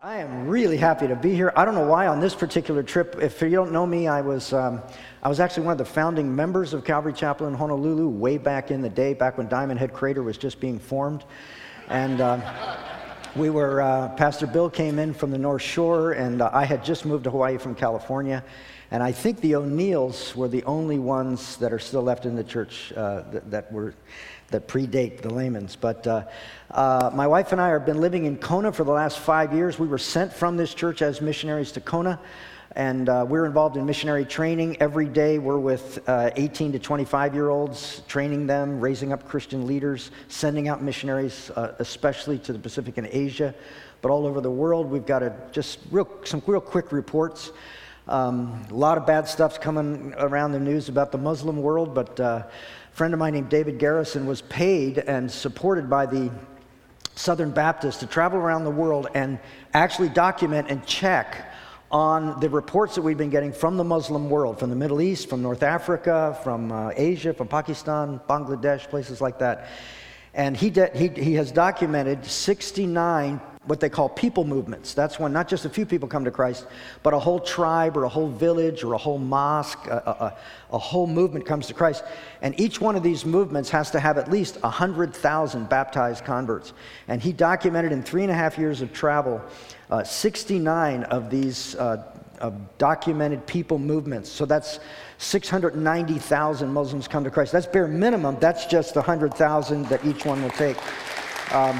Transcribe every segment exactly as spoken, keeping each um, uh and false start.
I am really happy to be here. I don't know why on this particular trip. If you don't know me, I was um, I was actually one of the founding members of Calvary Chapel in Honolulu way back in the day, back when Diamond Head Crater was just being formed. And um, we were, uh, Pastor Bill came in from the North Shore, and uh, I had just moved to Hawaii from California. And I think the O'Neills were the only ones that are still left in the church uh, that, that were that predate the Lamans. But uh, uh, my wife and I have been living in Kona for the last five years. We were sent from this church as missionaries to Kona, and uh, we're involved in missionary training. Every day we're with uh, eighteen to twenty-five-year-olds, training them, raising up Christian leaders, sending out missionaries, uh, especially to the Pacific and Asia, but all over the world. We've got a, just real, some real quick reports. Um, a lot of bad stuff's coming around the news about the Muslim world, but uh, a friend of mine named David Garrison was paid and supported by the Southern Baptists to travel around the world and actually document and check on the reports that we've been getting from the Muslim world, from the Middle East, from North Africa, from uh, Asia, from Pakistan, Bangladesh, places like that. And he, de- he, he has documented sixty-nine what they call people movements. That's when not just a few people come to Christ, but a whole tribe or a whole village or a whole mosque, a, a, a whole movement comes to Christ. And each one of these movements has to have at least one hundred thousand baptized converts. And he documented in three and a half years of travel, uh, sixty-nine of these uh, of documented people movements. So that's six hundred ninety thousand Muslims come to Christ. That's bare minimum. That's just one hundred thousand that each one will take. Um,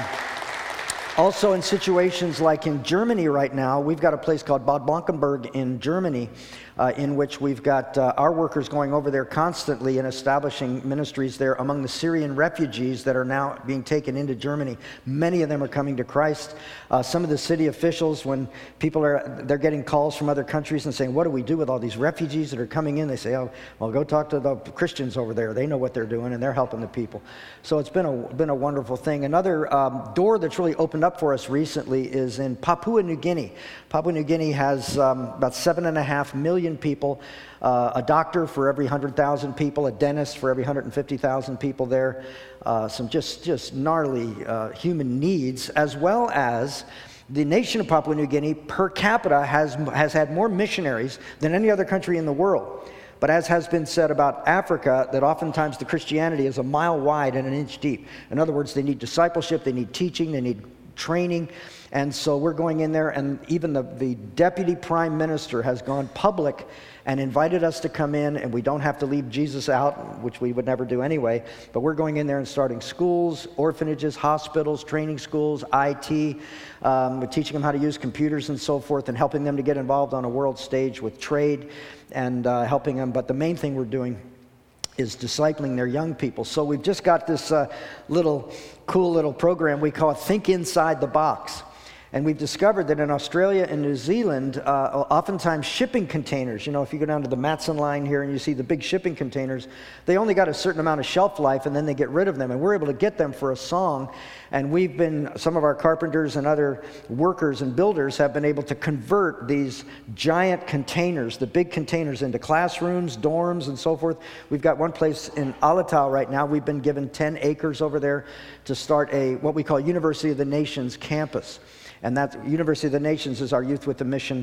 Also in situations like in Germany right now, we've got a place called Bad Blankenburg in Germany, uh, in which we've got uh, our workers going over there constantly and establishing ministries there among the Syrian refugees that are now being taken into Germany. Many of them are coming to Christ. Uh, some of the city officials, when people are, they're getting calls from other countries and saying, what do we do with all these refugees that are coming in? They say, oh, well, go talk to the Christians over there. They know what they're doing and they're helping the people. So it's been a, been a wonderful thing. Another um, door that's really opened up for us recently is in Papua New Guinea. Papua New Guinea has um, about seven and a half million people, uh, a doctor for every one hundred thousand people, a dentist for every one hundred fifty thousand people there, uh, some just, just gnarly uh, human needs, as well as the nation of Papua New Guinea per capita has, has had more missionaries than any other country in the world. But as has been said about Africa, that oftentimes the Christianity is a mile wide and an inch deep. In other words, they need discipleship, they need teaching, they need training. And so we're going in there, and even the, the deputy prime minister has gone public and invited us to come in, and we don't have to leave Jesus out, which we would never do anyway. But we're going in there and starting schools, orphanages, hospitals, training schools, I T. Um, we're teaching them how to use computers and so forth, and helping them to get involved on a world stage with trade and uh, helping them. But the main thing we're doing is discipling their young people. So we've just got this uh, little cool little program we call Think Inside the Box. And we've discovered that in Australia and New Zealand, uh, oftentimes shipping containers, you know, if you go down to the Matson line here and you see the big shipping containers, they only got a certain amount of shelf life and then they get rid of them. And we're able to get them for a song. And we've been, some of our carpenters and other workers and builders have been able to convert these giant containers, the big containers, into classrooms, dorms, and so forth. We've got one place in Alatau right now. We've been given ten acres over there to start a, what we call University of the Nations campus. And that University of the Nations is our Youth with a Mission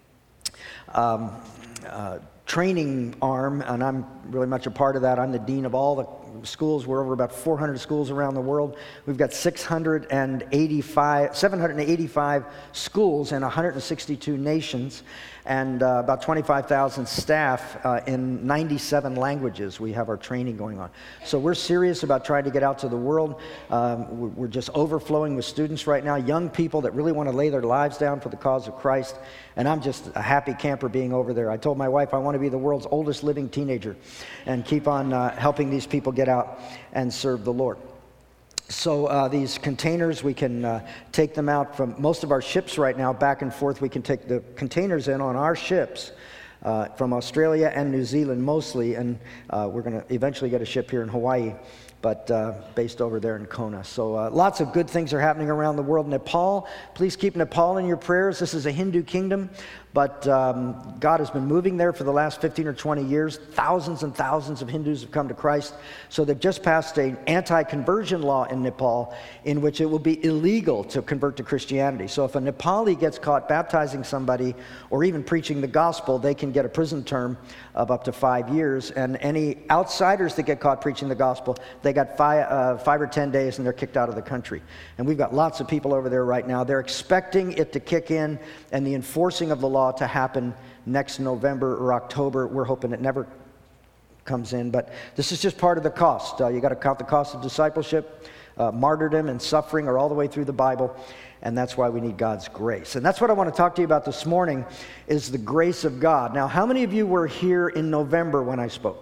um, uh, training arm, and I'm really much a part of that. I'm the dean of all the schools. We're over about four hundred schools around the world. We've got six hundred eighty-five, seven hundred eighty-five schools in one hundred sixty-two nations, and uh, about twenty-five thousand staff uh, in ninety-seven languages. We have our training going on. So we're serious about trying to get out to the world. Um, we're just overflowing with students right now, young people that really want to lay their lives down for the cause of Christ. And I'm just a happy camper being over there. I told my wife I want to be the world's oldest living teenager and keep on uh, helping these people get out and serve the Lord. So uh, these containers, we can uh, take them out from most of our ships right now, back and forth. We can take the containers in on our ships uh, from Australia and New Zealand mostly, and uh, we're going to eventually get a ship here in Hawaii but uh, based over there in Kona. So uh, lots of good things are happening around the world. Nepal, please keep Nepal in your prayers. This is a Hindu kingdom, but um, God has been moving there for the last fifteen or twenty years. Thousands and thousands of Hindus have come to Christ. So they've just passed an anti-conversion law in Nepal in which it will be illegal to convert to Christianity. So if a Nepali gets caught baptizing somebody or even preaching the gospel, they can get a prison term of up to five years. And any outsiders that get caught preaching the gospel, they got five, uh, five or ten days and they're kicked out of the country. And we've got lots of people over there right now. They're expecting it to kick in and the enforcing of the law to happen next November or October. We're hoping it never comes in, but this is just part of the cost. Uh, you got to count the cost of discipleship. Uh, martyrdom and suffering are all the way through the Bible, and that's why we need God's grace. And that's what I want to talk to you about this morning, is the grace of God. Now, how many of you were here in November when I spoke?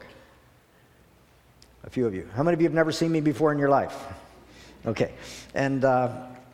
A few of you. How many of you have never seen me before in your life? Okay. And uh,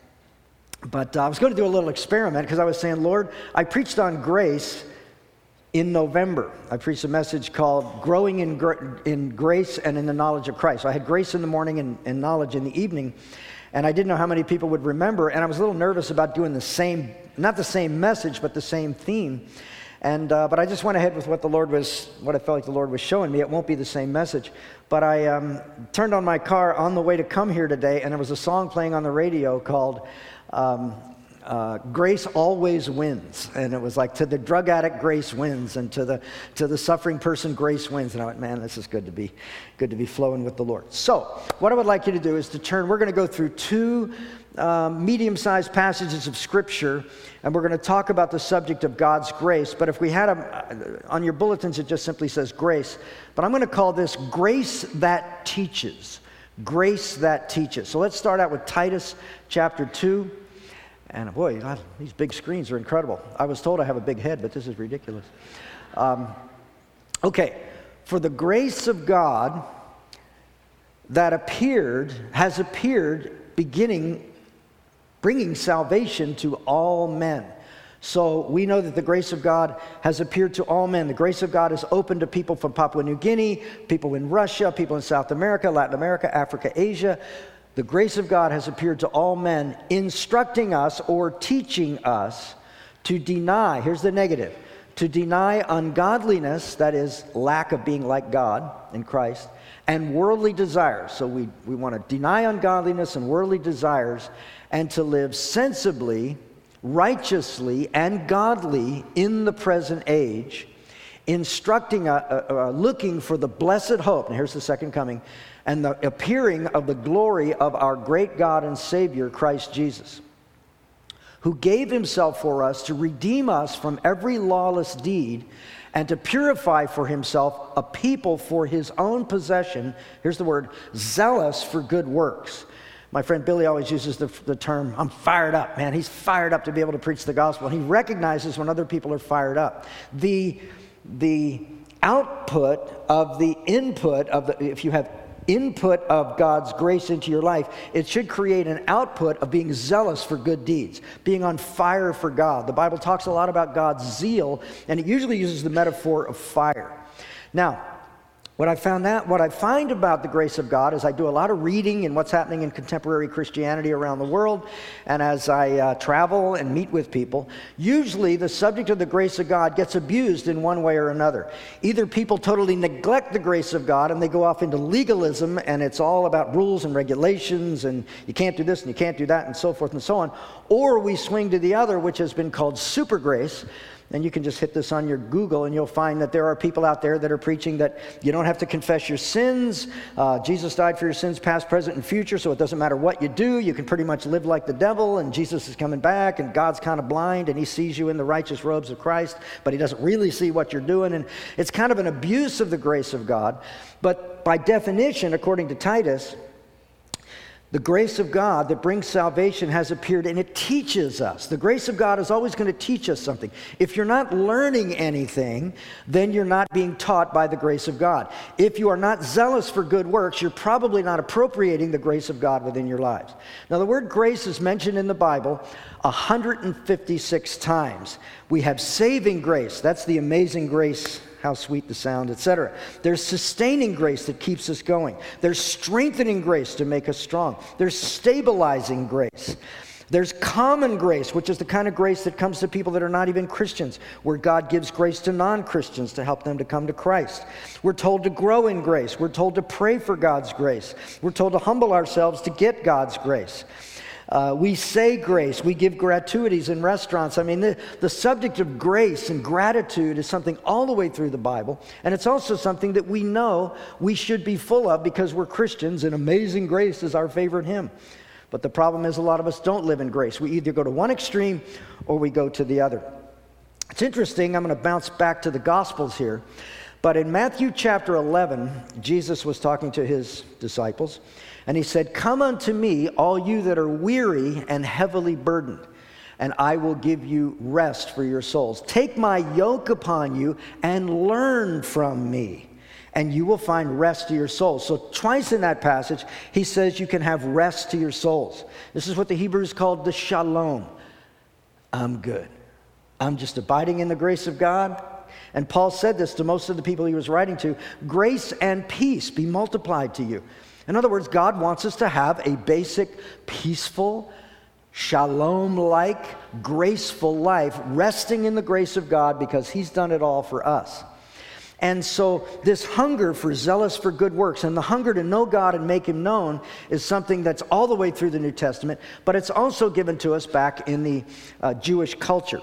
but uh, I was going to do a little experiment because I was saying, Lord, I preached on grace in November. I preached a message called Growing in, Gra- in Grace and in the Knowledge of Christ. So I had grace in the morning and, and knowledge in the evening, and I didn't know how many people would remember, and I was a little nervous about doing the same, not the same message, but the same theme. And uh, but I just went ahead with what the Lord was, what I felt like the Lord was showing me. It won't be the same message. But I um, turned on my car on the way to come here today, and there was a song playing on the radio called um, Uh, grace always wins. And it was like, to the drug addict, grace wins, and to the to the suffering person, grace wins. And I went, man, this is good to be good to be flowing with the Lord. So what I would like you to do is to turn, we're going to go through two um, medium-sized passages of Scripture, and we're going to talk about the subject of God's grace. But if we had a, on your bulletins, it just simply says grace. But I'm going to call this Grace That Teaches. Grace That Teaches. So let's start out with Titus chapter two. And boy, God, these big screens are incredible. I was told I have a big head, but this is ridiculous. Um, okay, for the grace of God that appeared, has appeared, beginning, bringing salvation to all men. So we know that the grace of God has appeared to all men. The grace of God is open to people from Papua New Guinea, people in Russia, people in South America, Latin America, Africa, Asia. The grace of God has appeared to all men, instructing us or teaching us to deny, here's the negative, to deny ungodliness, that is, lack of being like God in Christ, and worldly desires. So we, we want to deny ungodliness and worldly desires, and to live sensibly, righteously, and godly in the present age, instructing, uh, uh, uh, looking for the blessed hope, and here's the second coming, and the appearing of the glory of our great God and Savior, Christ Jesus, who gave himself for us to redeem us from every lawless deed and to purify for himself a people for his own possession, here's the word, zealous for good works. My friend Billy always uses the, the term, I'm fired up, man. He's fired up to be able to preach the gospel. And he recognizes when other people are fired up. The, the output of the input of the, if you have input of God's grace into your life, it should create an output of being zealous for good deeds, being on fire for God. The Bible talks a lot about God's zeal, and it usually uses the metaphor of fire. Now, What I found out, what I find about the grace of God is I do a lot of reading in what's happening in contemporary Christianity around the world, and as I uh, travel and meet with people, usually the subject of the grace of God gets abused in one way or another. Either people totally neglect the grace of God and they go off into legalism, and it's all about rules and regulations, and you can't do this and you can't do that and so forth and so on, or we swing to the other, which has been called super grace. And you can just hit this on your Google, and you'll find that there are people out there that are preaching that you don't have to confess your sins. Uh, Jesus died for your sins, past, present, and future, so it doesn't matter what you do. You can pretty much live like the devil, and Jesus is coming back, and God's kind of blind, and he sees you in the righteous robes of Christ, but he doesn't really see what you're doing. And it's kind of an abuse of the grace of God. But by definition, according to Titus, the grace of God that brings salvation has appeared, and it teaches us. The grace of God is always going to teach us something. If you're not learning anything, then you're not being taught by the grace of God. If you are not zealous for good works, you're probably not appropriating the grace of God within your lives. Now, the word grace is mentioned in the Bible one hundred fifty-six times. We have saving grace. That's the amazing grace. how sweet the sound, et cetera. There's sustaining grace that keeps us going. There's strengthening grace to make us strong. There's stabilizing grace. There's common grace, which is the kind of grace that comes to people that are not even Christians, where God gives grace to non-Christians to help them to come to Christ. We're told to grow in grace. We're told to pray for God's grace. We're told to humble ourselves to get God's grace. Uh, we say grace. We give gratuities in restaurants. I mean, the, the subject of grace and gratitude is something all the way through the Bible, and it's also something that we know we should be full of because we're Christians, and Amazing Grace is our favorite hymn. But the problem is a lot of us don't live in grace. We either go to one extreme or we go to the other. It's interesting. I'm going to bounce back to the Gospels here. But in Matthew chapter eleven, Jesus was talking to his disciples, and he said, "Come unto me, all you that are weary and heavily burdened, and I will give you rest for your souls. Take my yoke upon you and learn from me, and you will find rest to your souls." So twice in that passage, he says you can have rest to your souls. This is what the Hebrews called the shalom. I'm good. I'm just abiding in the grace of God. And Paul said this to most of the people he was writing to: grace and peace be multiplied to you. In other words, God wants us to have a basic, peaceful, shalom-like, graceful life, resting in the grace of God because he's done it all for us. And so this hunger for zealous for good works and the hunger to know God and make him known is something that's all the way through the New Testament, but it's also given to us back in the uh, Jewish culture.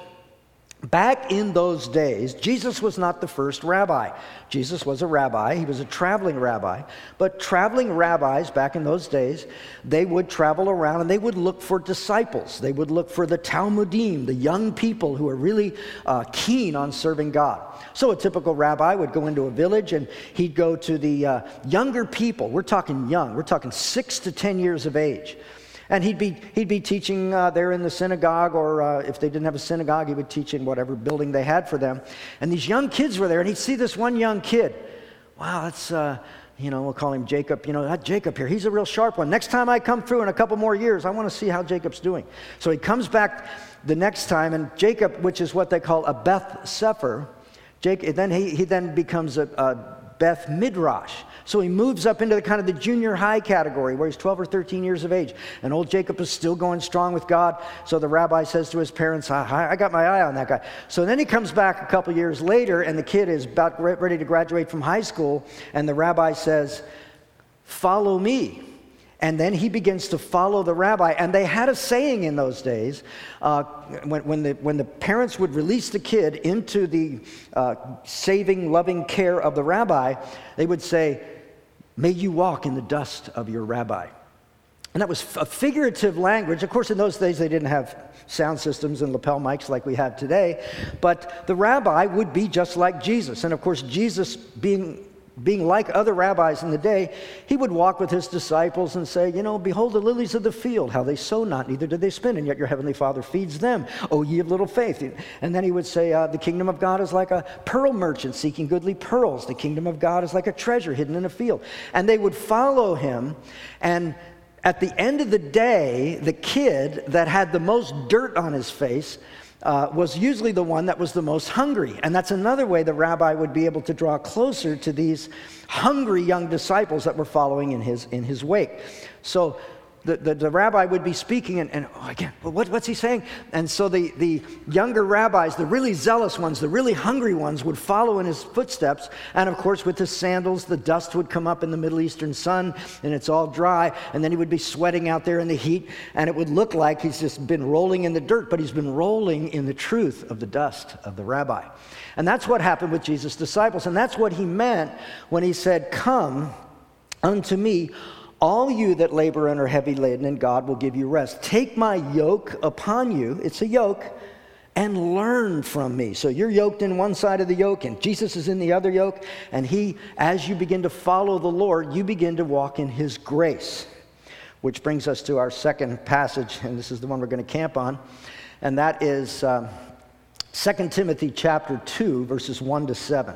Back in those days, Jesus was not the first rabbi. Jesus was a rabbi. He was a traveling rabbi. But traveling rabbis back in those days, they would travel around and they would look for disciples. They would look for the Talmudim, the young people who are really uh, keen on serving God. So a typical rabbi would go into a village and he'd go to the uh, younger people. We're talking young. We're talking six to ten years of age. And he'd be he'd be teaching uh, there in the synagogue, or uh, if they didn't have a synagogue, he would teach in whatever building they had for them. And these young kids were there, and he'd see this one young kid. Wow, that's, uh, you know, we'll call him Jacob. You know, that Jacob here, he's a real sharp one. Next time I come through in a couple more years, I want to see how Jacob's doing. So he comes back the next time, and Jacob, which is what they call a Beth Sefer, Jacob, then he, he then becomes a, a Beth Midrash. So he moves up into the kind of the junior high category where he's twelve or thirteen years of age. And old Jacob is still going strong with God. So the rabbi says to his parents, I, I got my eye on that guy. So then he comes back a couple years later, and the kid is about ready to graduate from high school. And the rabbi says, "Follow me." And then he begins to follow the rabbi. And they had a saying in those days, uh, when, when, the, when the parents would release the kid into the uh, saving, loving care of the rabbi, they would say, "May you walk in the dust of your rabbi." And that was a figurative language. Of course, in those days, they didn't have sound systems and lapel mics like we have today. But the rabbi would be just like Jesus. And of course, Jesus being Being like other rabbis in the day, he would walk with his disciples and say, you know, "Behold the lilies of the field, how they sow not, neither do they spin, and yet your heavenly Father feeds them. O ye of little faith." And then he would say, uh, "The kingdom of God is like a pearl merchant seeking goodly pearls. The kingdom of God is like a treasure hidden in a field." And they would follow him, and at the end of the day, the kid that had the most dirt on his face Uh, was usually the one that was the most hungry. And that's another way the rabbi would be able to draw closer to these hungry young disciples that were following in his in his wake. So the, the, the rabbi would be speaking, and, and oh, again, what, what's he saying? And so the, the younger rabbis, the really zealous ones, the really hungry ones, would follow in his footsteps. And of course, with his sandals, the dust would come up in the Middle Eastern sun, and it's all dry. And then he would be sweating out there in the heat, and it would look like he's just been rolling in the dirt, but he's been rolling in the truth of the dust of the rabbi. And that's what happened with Jesus' disciples. And that's what he meant when he said, "Come unto me, all you that labor and are heavy laden, and God will give you rest. Take my yoke upon you," it's a yoke, "and learn from me." So you're yoked in one side of the yoke, and Jesus is in the other yoke. And he, as you begin to follow the Lord, you begin to walk in his grace. Which brings us to our second passage, and this is the one we're going to camp on. And that is um, Second Timothy chapter two, verses one to seven.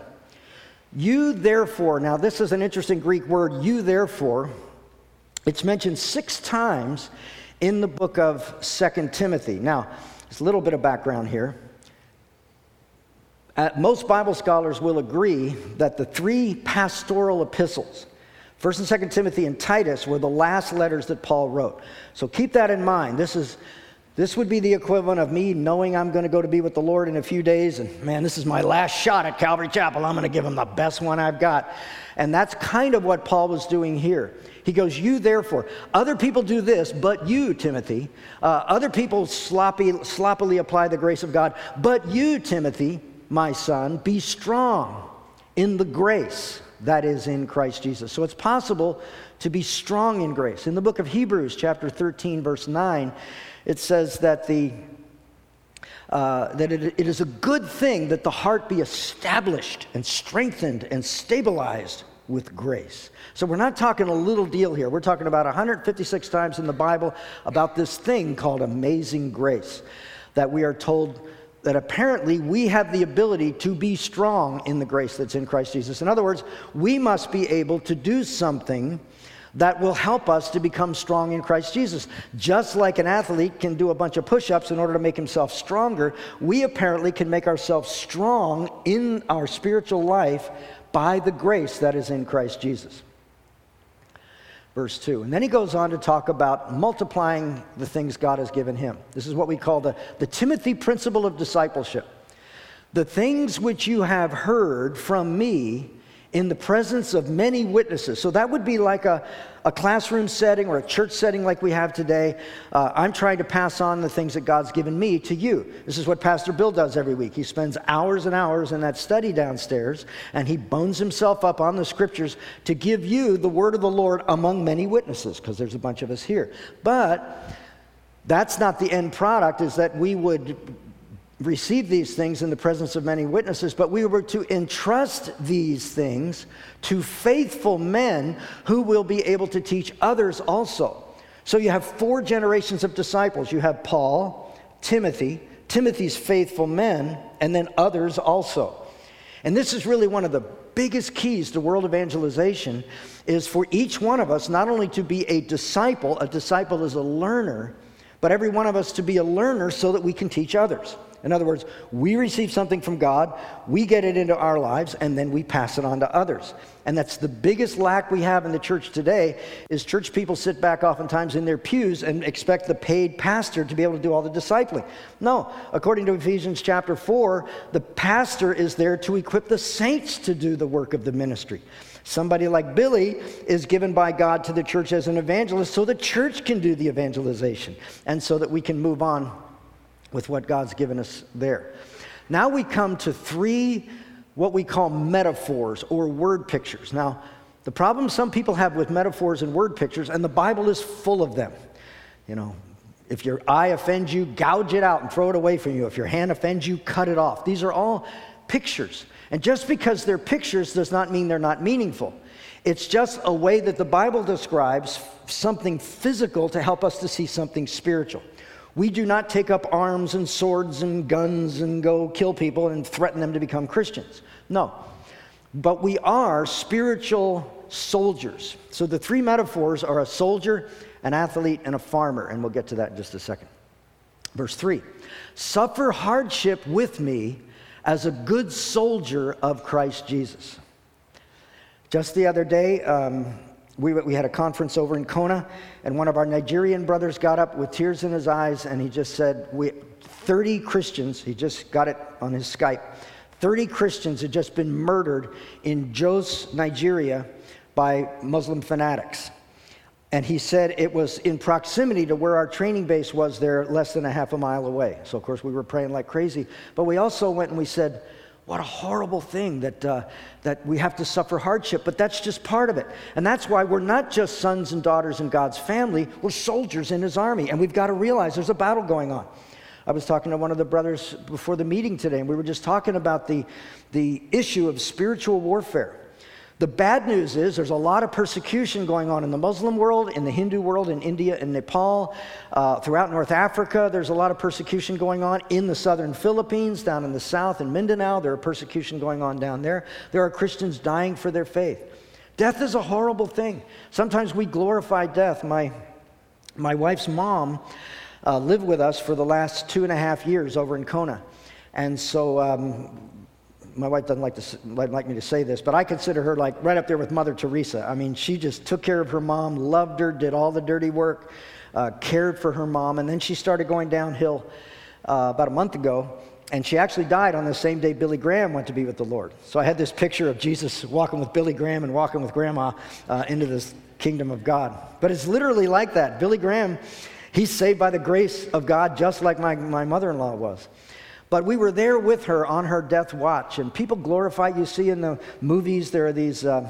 "You therefore," now this is an interesting Greek word, "you therefore," it's mentioned six times in the book of Second Timothy. Now, there's a little bit of background here. Uh, most Bible scholars will agree that the three pastoral epistles, First and Second Timothy and Titus, were the last letters that Paul wrote. So keep that in mind. This is this would be the equivalent of me knowing I'm going to go to be with the Lord in a few days, and man, this is my last shot at Calvary Chapel. I'm going to give him the best one I've got. And that's kind of what Paul was doing here. He goes, you therefore, other people do this, but you, Timothy, uh, other people sloppy, sloppily apply the grace of God, but you, Timothy, my son, be strong in the grace that is in Christ Jesus. So it's possible to be strong in grace. In the book of Hebrews, chapter thirteen, verse nine, it says that the uh, that it, it is a good thing that the heart be established and strengthened and stabilized with grace. So we're not talking a little deal here. We're talking about one hundred fifty-six times in the Bible about this thing called amazing grace, that we are told that apparently we have the ability to be strong in the grace that's in Christ Jesus. In other words, we must be able to do something that will help us to become strong in Christ Jesus. Just like an athlete can do a bunch of push-ups in order to make himself stronger, we apparently can make ourselves strong in our spiritual life by the grace that is in Christ Jesus. Verse two. And then he goes on to talk about multiplying the things God has given him. This is what we call the, the Timothy principle of discipleship. The things which you have heard from me in the presence of many witnesses. So that would be like a, a classroom setting or a church setting like we have today. Uh, I'm trying to pass on the things that God's given me to you. This is what Pastor Bill does every week. He spends hours and hours in that study downstairs, and he bones himself up on the scriptures to give you the word of the Lord among many witnesses, because there's a bunch of us here. But that's not the end product, is that we would receive these things in the presence of many witnesses, but we were to entrust these things to faithful men who will be able to teach others also. So you have four generations of disciples. You have Paul, Timothy, Timothy's faithful men, and then others also. And this is really one of the biggest keys to world evangelization, is for each one of us not only to be a disciple, a disciple is a learner, but every one of us to be a learner so that we can teach others. In other words, we receive something from God, we get it into our lives, and then we pass it on to others. And that's the biggest lack we have in the church today, is church people sit back oftentimes in their pews and expect the paid pastor to be able to do all the discipling. No, according to Ephesians chapter four, the pastor is there to equip the saints to do the work of the ministry. Somebody like Billy is given by God to the church as an evangelist so the church can do the evangelization and so that we can move on with what God's given us there. Now we come to three what we call metaphors or word pictures. Now, the problem some people have with metaphors and word pictures, and the Bible is full of them. You know, if your eye offends you, gouge it out and throw it away from you. If your hand offends you, cut it off. These are all pictures. And just because they're pictures does not mean they're not meaningful. It's just a way that the Bible describes something physical to help us to see something spiritual. We do not take up arms and swords and guns and go kill people and threaten them to become Christians. No. But we are spiritual soldiers. So the three metaphors are a soldier, an athlete, and a farmer. And we'll get to that in just a second. Verse three. Suffer hardship with me as a good soldier of Christ Jesus. Just the other day, um, We, we had a conference over in Kona, and one of our Nigerian brothers got up with tears in his eyes, and he just said, we, thirty Christians, he just got it on his Skype, thirty Christians had just been murdered in Jos, Nigeria, by Muslim fanatics. And he said it was in proximity to where our training base was there, less than a half a mile away. So, of course, we were praying like crazy. But we also went and we said, what a horrible thing that uh, that we have to suffer hardship, but that's just part of it. And that's why we're not just sons and daughters in God's family, we're soldiers in his army, and we've got to realize there's a battle going on. I was talking to one of the brothers before the meeting today, and we were just talking about the, the issue of spiritual warfare. The bad news is there's a lot of persecution going on in the Muslim world, in the Hindu world, in India and Nepal, uh, throughout North Africa. There's a lot of persecution going on in the southern Philippines, down in the south in Mindanao. There are persecution going on down there. There are Christians dying for their faith. Death is a horrible thing. Sometimes we glorify death. My, my wife's mom uh, lived with us for the last two and a half years over in Kona. And so um, my wife doesn't like, to, like me to say this, but I consider her like right up there with Mother Teresa. I mean, she just took care of her mom, loved her, did all the dirty work, uh, cared for her mom, and then she started going downhill uh, about a month ago, and she actually died on the same day Billy Graham went to be with the Lord. So I had this picture of Jesus walking with Billy Graham and walking with Grandma uh, into this kingdom of God. But it's literally like that. Billy Graham, he's saved by the grace of God just like my, my mother-in-law was. But we were there with her on her death watch, and people glorify, you see in the movies, there are these, uh,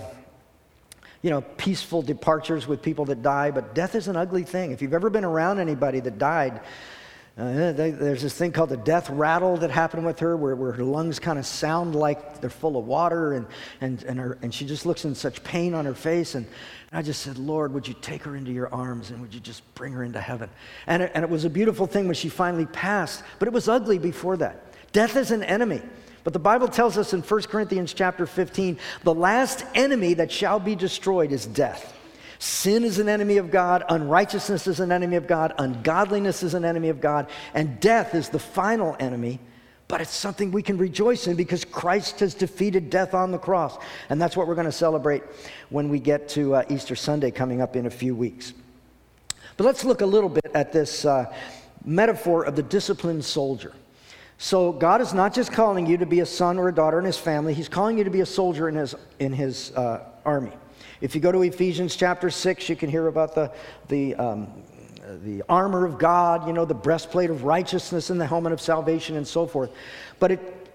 you know, peaceful departures with people that die, but death is an ugly thing. If you've ever been around anybody that died, uh, they, there's this thing called the death rattle that happened with her, where, where her lungs kind of sound like they're full of water, and and and, her, and she just looks in such pain on her face, and I just said, Lord, would you take her into your arms, and would you just bring her into heaven? And it, and it was a beautiful thing when she finally passed, but it was ugly before that. Death is an enemy. But the Bible tells us in First Corinthians chapter fifteen, the last enemy that shall be destroyed is death. Sin is an enemy of God, unrighteousness is an enemy of God, ungodliness is an enemy of God, and death is the final enemy. But it's something we can rejoice in because Christ has defeated death on the cross. And that's what we're going to celebrate when we get to uh, Easter Sunday coming up in a few weeks. But let's look a little bit at this uh, metaphor of the disciplined soldier. So God is not just calling you to be a son or a daughter in his family. He's calling you to be a soldier in his, in his uh, army. If you go to Ephesians chapter six, you can hear about the, the, um, the armor of God, you know, the breastplate of righteousness and the helmet of salvation and so forth. But it,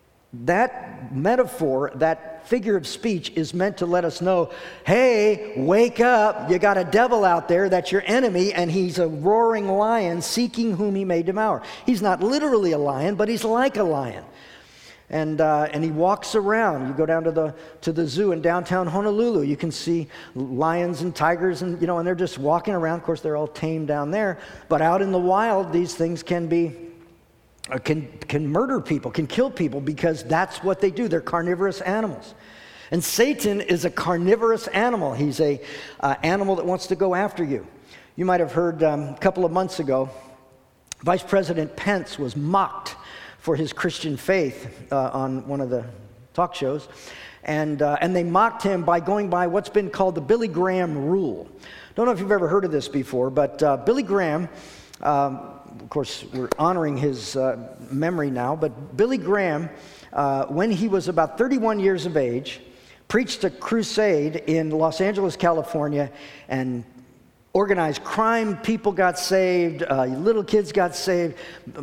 that metaphor, that figure of speech is meant to let us know, hey, wake up, you got a devil out there that's your enemy, and he's a roaring lion seeking whom he may devour. He's not literally a lion, but he's like a lion. And uh, and he walks around. You go down to the to the zoo in downtown Honolulu. You can see lions and tigers, and you know, and they're just walking around. Of course, they're all tame down there. But out in the wild, these things can be uh, can can murder people, can kill people because that's what they do. They're carnivorous animals. And Satan is a carnivorous animal. He's a uh, animal that wants to go after you. You might have heard um, a couple of months ago, Vice President Pence was mocked for his Christian faith uh, on one of the talk shows. And, uh, and they mocked him by going by what's been called the Billy Graham rule. Don't know if you've ever heard of this before, but uh, Billy Graham, um, of course, we're honoring his uh, memory now, but Billy Graham, uh, when he was about thirty-one years of age, preached a crusade in Los Angeles, California, and organized crime. People got saved, uh, little kids got saved,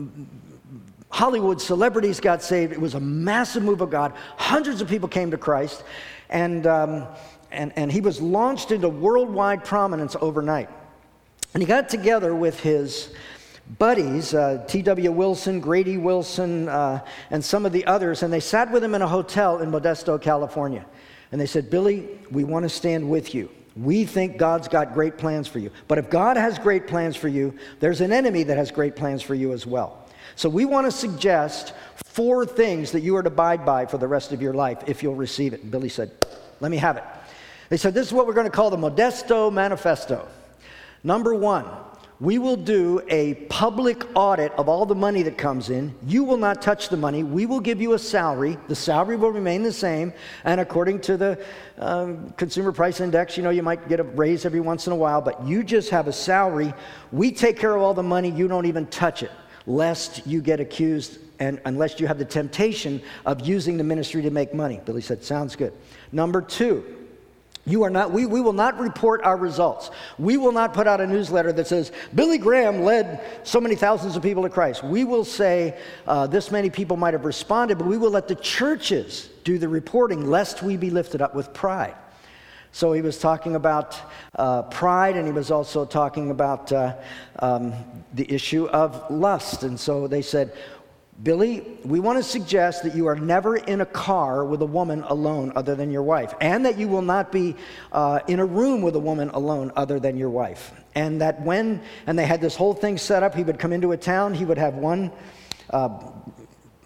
Hollywood celebrities got saved. It was a massive move of God. Hundreds of people came to Christ, and um, and and he was launched into worldwide prominence overnight. And he got together with his buddies, uh, T W Wilson, Grady Wilson, uh, and some of the others, and they sat with him in a hotel in Modesto, California. And they said, Billy, we want to stand with you. We think God's got great plans for you. But if God has great plans for you, there's an enemy that has great plans for you as well. So we want to suggest four things that you are to abide by for the rest of your life if you'll receive it. And Billy said, let me have it. They said, this is what we're going to call the Modesto Manifesto. Number one, we will do a public audit of all the money that comes in. You will not touch the money. We will give you a salary. The salary will remain the same. And according to the um, Consumer Price Index, you know, you might get a raise every once in a while, but you just have a salary. We take care of all the money. You don't even touch it, lest you get accused and unless you have the temptation of using the ministry to make money. Billy said, sounds good. Number two, you are not, we, we will not report our results. We will not put out a newsletter that says, Billy Graham led so many thousands of people to Christ. We will say, uh, this many people might have responded, but we will let the churches do the reporting, lest we be lifted up with pride. So he was talking about uh, pride, and he was also talking about uh, um, the issue of lust. And so they said, Billy, we want to suggest that you are never in a car with a woman alone other than your wife, and that you will not be uh, in a room with a woman alone other than your wife. And that when, and they had this whole thing set up, he would come into a town, he would have one uh,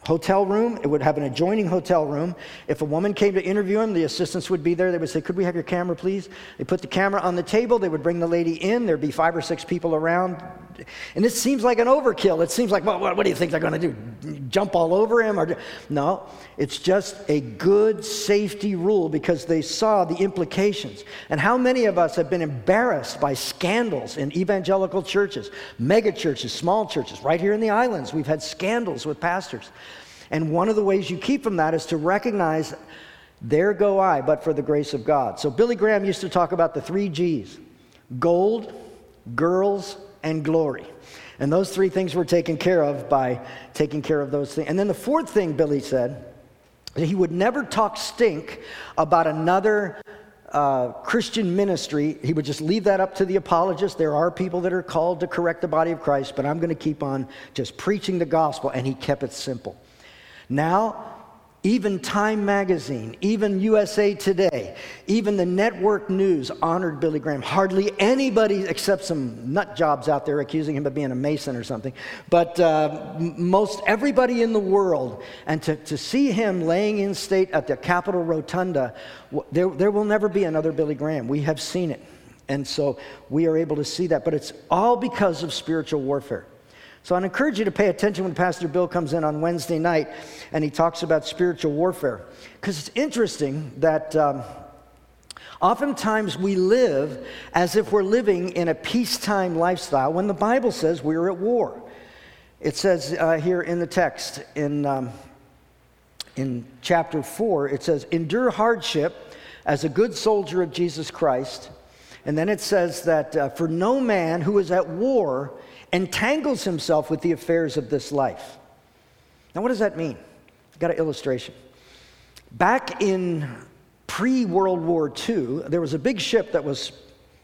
hotel room. It would have an adjoining hotel room. If a woman came to interview him, the assistants would be there. They would say, could we have your camera, please? They put the camera on the table. They would bring the lady in. There'd be five or six people around. And it seems like an overkill. It seems like, well, what, what do you think they're going to do? Jump all over him? Or no, it's just a good safety rule because they saw the implications. And how many of us have been embarrassed by scandals in evangelical churches, mega churches, small churches? Right here in the islands, we've had scandals with pastors. And one of the ways you keep from that is to recognize, there go I, but for the grace of God. So Billy Graham used to talk about the three G's: gold, girls, and glory. And those three things were taken care of by taking care of those things. And then the fourth thing Billy said, that he would never talk stink about another uh, Christian ministry. He would just leave that up to the apologists. There are people that are called to correct the body of Christ, but I'm going to keep on just preaching the gospel. And he kept it simple. Now, even Time Magazine, even U S A Today, even the network news honored Billy Graham. Hardly anybody, except some nut jobs out there accusing him of being a Mason or something, but uh, most everybody in the world. And to, to see him laying in state at the Capitol Rotunda, there, there will never be another Billy Graham. We have seen it. And so we are able to see that. But it's all because of spiritual warfare. So I'd encourage you to pay attention when Pastor Bill comes in on Wednesday night and he talks about spiritual warfare. Because it's interesting that um, oftentimes we live as if we're living in a peacetime lifestyle when the Bible says we're at war. It says uh, here in the text, in, um, in chapter four, it says, endure hardship as a good soldier of Jesus Christ. And then it says that uh, for no man who is at war entangles himself with the affairs of this life. Now, what does that mean? I've got an illustration. Back in pre-World War Two, there was a big ship that was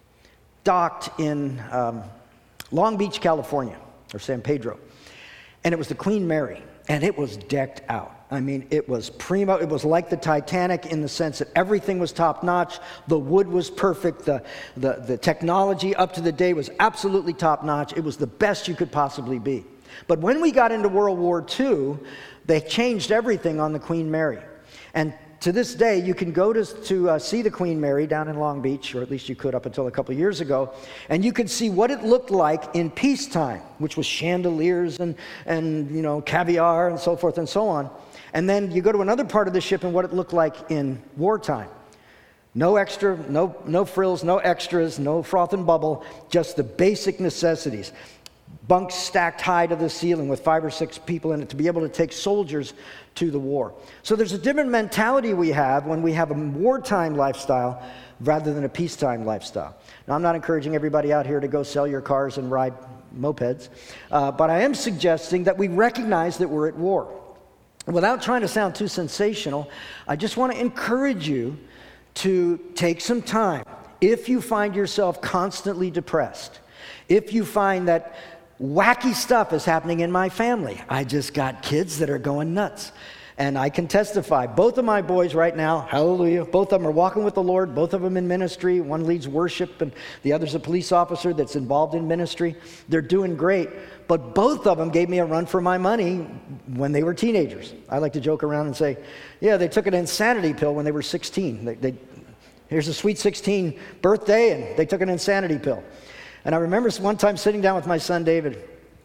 docked in um, Long Beach, California, or San Pedro, and it was the Queen Mary, and it was decked out. I mean, it was primo. It was like the Titanic in the sense that everything was top-notch. The wood was perfect. The, the, the technology up to the day was absolutely top-notch. It was the best you could possibly be. But when we got into World War Two, they changed everything on the Queen Mary. And to this day, you can go to, to uh, see the Queen Mary down in Long Beach, or at least you could up until a couple of years ago, and you can see what it looked like in peacetime, which was chandeliers and, and you know, caviar and so forth and so on. And then you go to another part of the ship and what it looked like in wartime. No extra, no, no frills, no extras, no froth and bubble, just the basic necessities. Bunks stacked high to the ceiling with five or six people in it to be able to take soldiers to the war. So there's a different mentality we have when we have a wartime lifestyle rather than a peacetime lifestyle. Now, I'm not encouraging everybody out here to go sell your cars and ride mopeds, uh, but I am suggesting that we recognize that we're at war. Without trying to sound too sensational, I just want to encourage you to take some time. If you find yourself constantly depressed, if you find that wacky stuff is happening in my family, I just got kids that are going nuts. And I can testify, both of my boys right now, hallelujah, both of them are walking with the Lord, both of them in ministry. One leads worship and the other's a police officer that's involved in ministry. They're doing great. But both of them gave me a run for my money when they were teenagers. I like to joke around and say, yeah, they took an insanity pill when they were sixteen. They, they, here's a sweet sixteen birthday, and they took an insanity pill. And I remember one time sitting down with my son David,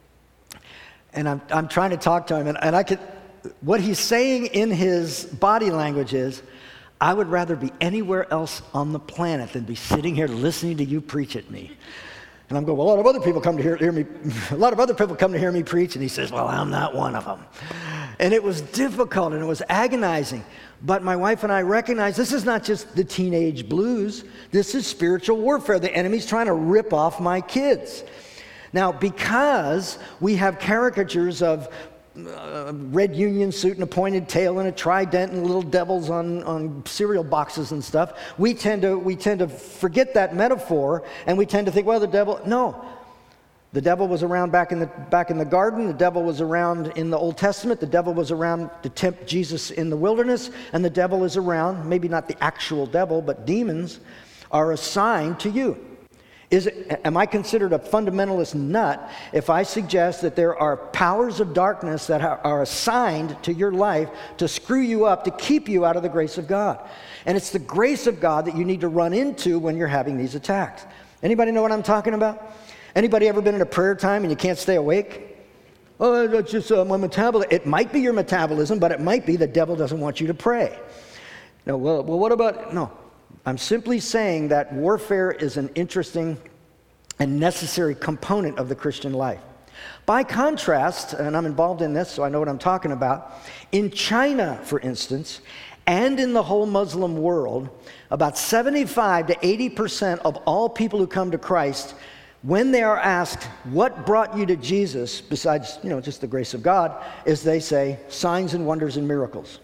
and I'm, I'm trying to talk to him, and, and I could, what he's saying in his body language is, I would rather be anywhere else on the planet than be sitting here listening to you preach at me. And I'm going, well, a lot of other people come to hear, hear me, a lot of other people come to hear me preach. And he says, well, I'm not one of them. And it was difficult and it was agonizing. But my wife and I recognized this is not just the teenage blues. This is spiritual warfare. The enemy's trying to rip off my kids. Now, because we have caricatures of Uh, red union suit and a pointed tail and a trident and little devils on, on cereal boxes and stuff, we tend to we tend to forget that metaphor, and we tend to think, well, the devil. No, the devil was around back in the back in the garden. The devil was around in the Old Testament. The devil was around to tempt Jesus in the wilderness, and the devil is around. Maybe not the actual devil, but demons are assigned to you. Is it, am I considered a fundamentalist nut if I suggest that there are powers of darkness that are assigned to your life to screw you up, to keep you out of the grace of God? And it's the grace of God that you need to run into when you're having these attacks. Anybody know what I'm talking about? Anybody ever been in a prayer time and you can't stay awake? Oh, that's just uh, my metabolism. It might be your metabolism, but it might be the devil doesn't want you to pray. No, well, well, what about, no. I'm simply saying that warfare is an interesting and necessary component of the Christian life. By contrast, and I'm involved in this, so I know what I'm talking about, in China, for instance, and in the whole Muslim world, about seventy-five to eighty percent of all people who come to Christ, when they are asked, what brought you to Jesus, besides, you know, just the grace of God, is they say, signs and wonders and miracles.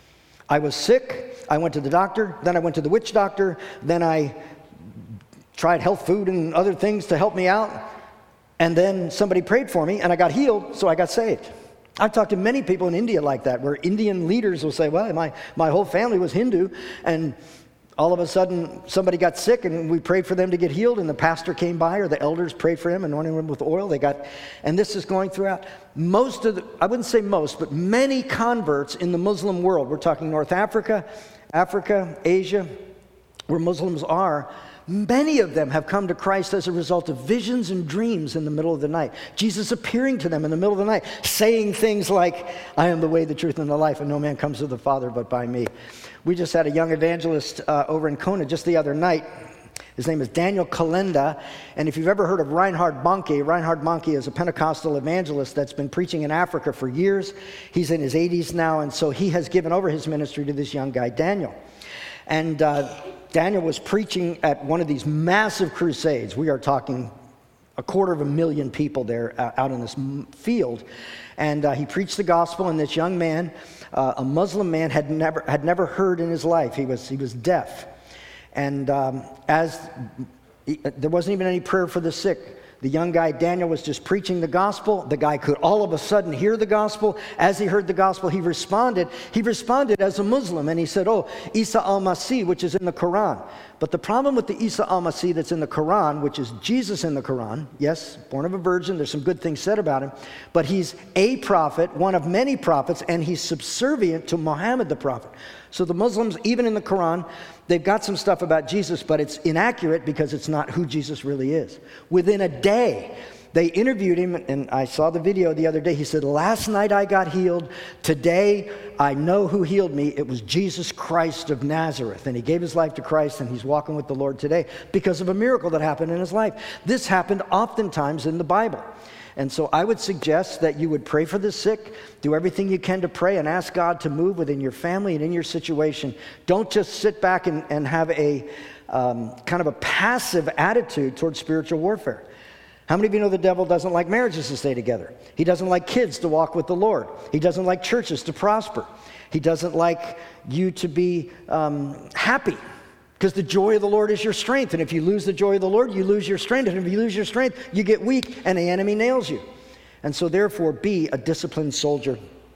I was sick, I went to the doctor, then I went to the witch doctor, then I tried health food and other things to help me out, and then somebody prayed for me, and I got healed, so I got saved. I've talked to many people in India like that, where Indian leaders will say, well, my, my whole family was Hindu, and all of a sudden somebody got sick, and we prayed for them to get healed, and the pastor came by, or the elders prayed for him, anointing them with oil. They got, and this is going throughout. Most of the, I wouldn't say most, but many converts in the Muslim world, we're talking North Africa, Africa, Asia, where Muslims are, many of them have come to Christ as a result of visions and dreams in the middle of the night. Jesus appearing to them in the middle of the night, saying things like, I am the way, the truth, and the life, and no man comes to the Father but by me. We just had a young evangelist uh, over in Kona just the other night. His name is Daniel Kalenda, and if you've ever heard of Reinhard Bonnke, Reinhard Bonnke is a Pentecostal evangelist that's been preaching in Africa for years. He's in his eighties now, and so he has given over his ministry to this young guy, Daniel. And uh, Daniel was preaching at one of these massive crusades. We are talking a quarter of a million people there uh, out in this field. And uh, he preached the gospel, and this young man, uh, a Muslim man, had never had never heard in his life. He was he was deaf. And um, as he, there wasn't even any prayer for the sick. The young guy, Daniel, was just preaching the gospel. The guy could all of a sudden hear the gospel. As he heard the gospel, he responded. He responded as a Muslim, and he said, oh, Isa al-Masih, which is in the Quran. But the problem with the Isa al-Masih that's in the Quran, which is Jesus in the Quran, yes, born of a virgin, there's some good things said about him, but he's a prophet, one of many prophets, and he's subservient to Muhammad the prophet. So the Muslims, even in the Quran, they've got some stuff about Jesus, but it's inaccurate because it's not who Jesus really is. Within a day, they interviewed him, and I saw the video the other day. He said, last night I got healed. Today, I know who healed me. It was Jesus Christ of Nazareth. And he gave his life to Christ, and he's walking with the Lord today because of a miracle that happened in his life. This happened oftentimes in the Bible. And so I would suggest that you would pray for the sick, do everything you can to pray, and ask God to move within your family and in your situation. Don't just sit back and, and have a um, kind of a passive attitude towards spiritual warfare. How many of you know the devil doesn't like marriages to stay together? He doesn't like kids to walk with the Lord. He doesn't like churches to prosper. He doesn't like you to be um, happy. Because the joy of the Lord is your strength. And if you lose the joy of the Lord, you lose your strength. And if you lose your strength, you get weak and the enemy nails you. And so therefore, be a disciplined soldier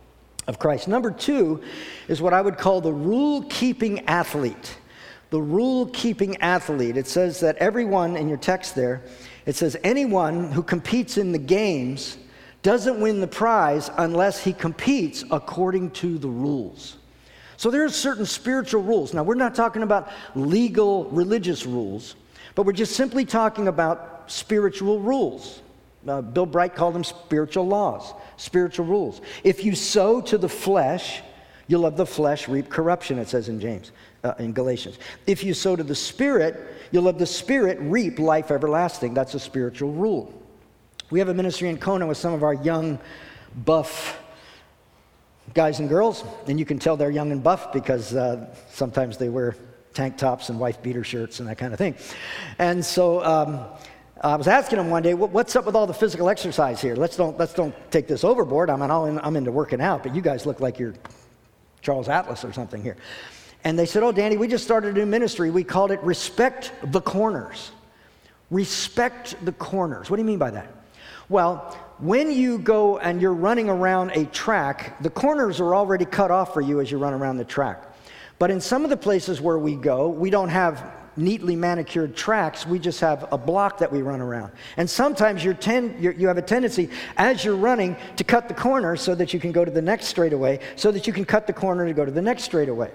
of Christ. Number two is what I would call the rule-keeping athlete. The rule-keeping athlete. It says that everyone, in your text there, it says anyone who competes in the games doesn't win the prize unless he competes according to the rules. So there are certain spiritual rules. Now, we're not talking about legal religious rules, but we're just simply talking about spiritual rules. Uh, Bill Bright called them spiritual laws, spiritual rules. If you sow to the flesh, you'll of the flesh reap corruption, it says in James, uh, in Galatians. If you sow to the Spirit, you'll of the Spirit reap life everlasting. That's a spiritual rule. We have a ministry in Kona with some of our young, buff guys and girls, and you can tell they're young and buff because uh, sometimes they wear tank tops and wife beater shirts and that kind of thing. And so um, I was asking them one day, what's up with all the physical exercise here? Let's don't let's don't take this overboard. I mean, all in, I'm into working out, but you guys look like you're Charles Atlas or something here. And they said, oh, Danny, we just started a new ministry. We called it Respect the Corners. Respect the corners. What do you mean by that? Well, when you go and you're running around a track, the corners are already cut off for you as you run around the track. But in some of the places where we go, we don't have neatly manicured tracks. We just have a block that we run around. And sometimes you're ten, you're, you have a tendency, as you're running, to cut the corner so that you can go to the next straightaway, so that you can cut the corner to go to the next straightaway.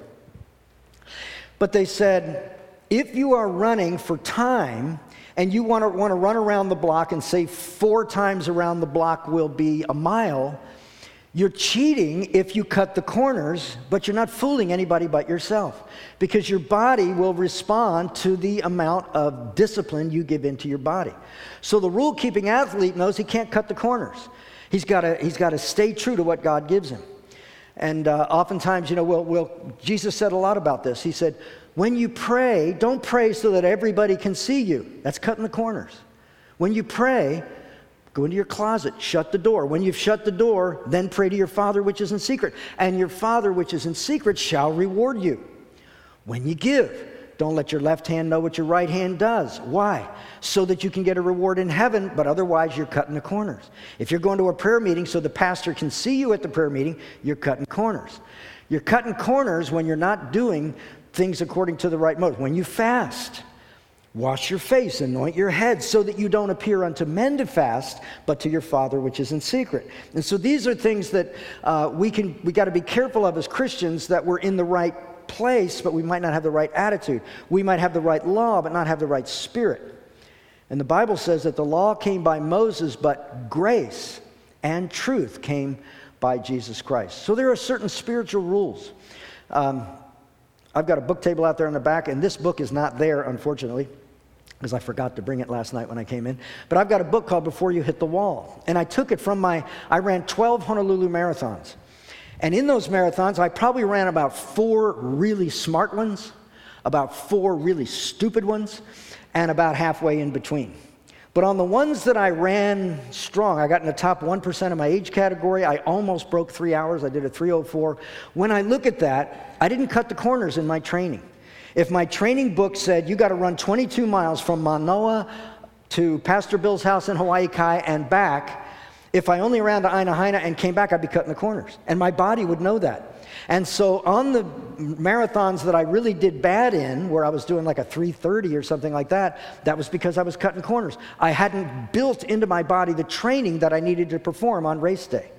But they said, if you are running for time, and you want to want to run around the block and say four times around the block will be a mile, you're cheating if you cut the corners, but you're not fooling anybody but yourself, because your body will respond to the amount of discipline you give into your body. So the rule-keeping athlete knows he can't cut the corners. He's got to he's got to stay true to what God gives him. And uh, oftentimes, you know, we'll, we'll, Jesus said a lot about this. He said, when you pray, don't pray so that everybody can see you. That's cutting the corners. When you pray, go into your closet, shut the door. When you've shut the door, then pray to your Father which is in secret. And your Father which is in secret shall reward you. When you give, don't let your left hand know what your right hand does. Why? So that you can get a reward in heaven, but otherwise you're cutting the corners. If you're going to a prayer meeting so the pastor can see you at the prayer meeting, you're cutting corners. You're cutting corners when you're not doing things according to the right motive. When you fast, wash your face, anoint your head, so that you don't appear unto men to fast, but to your Father which is in secret. And so these are things that uh, we can we got to be careful of as Christians, that we're in the right place, but we might not have the right attitude. We might have the right law, but not have the right spirit. And the Bible says that the law came by Moses, but grace and truth came by Jesus Christ. So there are certain spiritual rules. Um, I've got a book table out there in the back, and this book is not there, unfortunately, because I forgot to bring it last night when I came in. But I've got a book called Before You Hit the Wall. And I took it from my, I ran twelve Honolulu marathons. And in those marathons, I probably ran about four really smart ones, about four really stupid ones, and about halfway in between. But on the ones that I ran strong, I got in the top one percent of my age category. I almost broke three hours. I did a three oh four. When I look at that, I didn't cut the corners in my training. If my training book said you got to run twenty-two miles from Manoa to Pastor Bill's house in Hawaii Kai and back, if I only ran to Aina Haina and came back, I'd be cutting the corners. And my body would know that. And so on the marathons that I really did bad in, where I was doing like a three thirty or something like that, that was because I was cutting corners. I hadn't built into my body the training that I needed to perform on race day.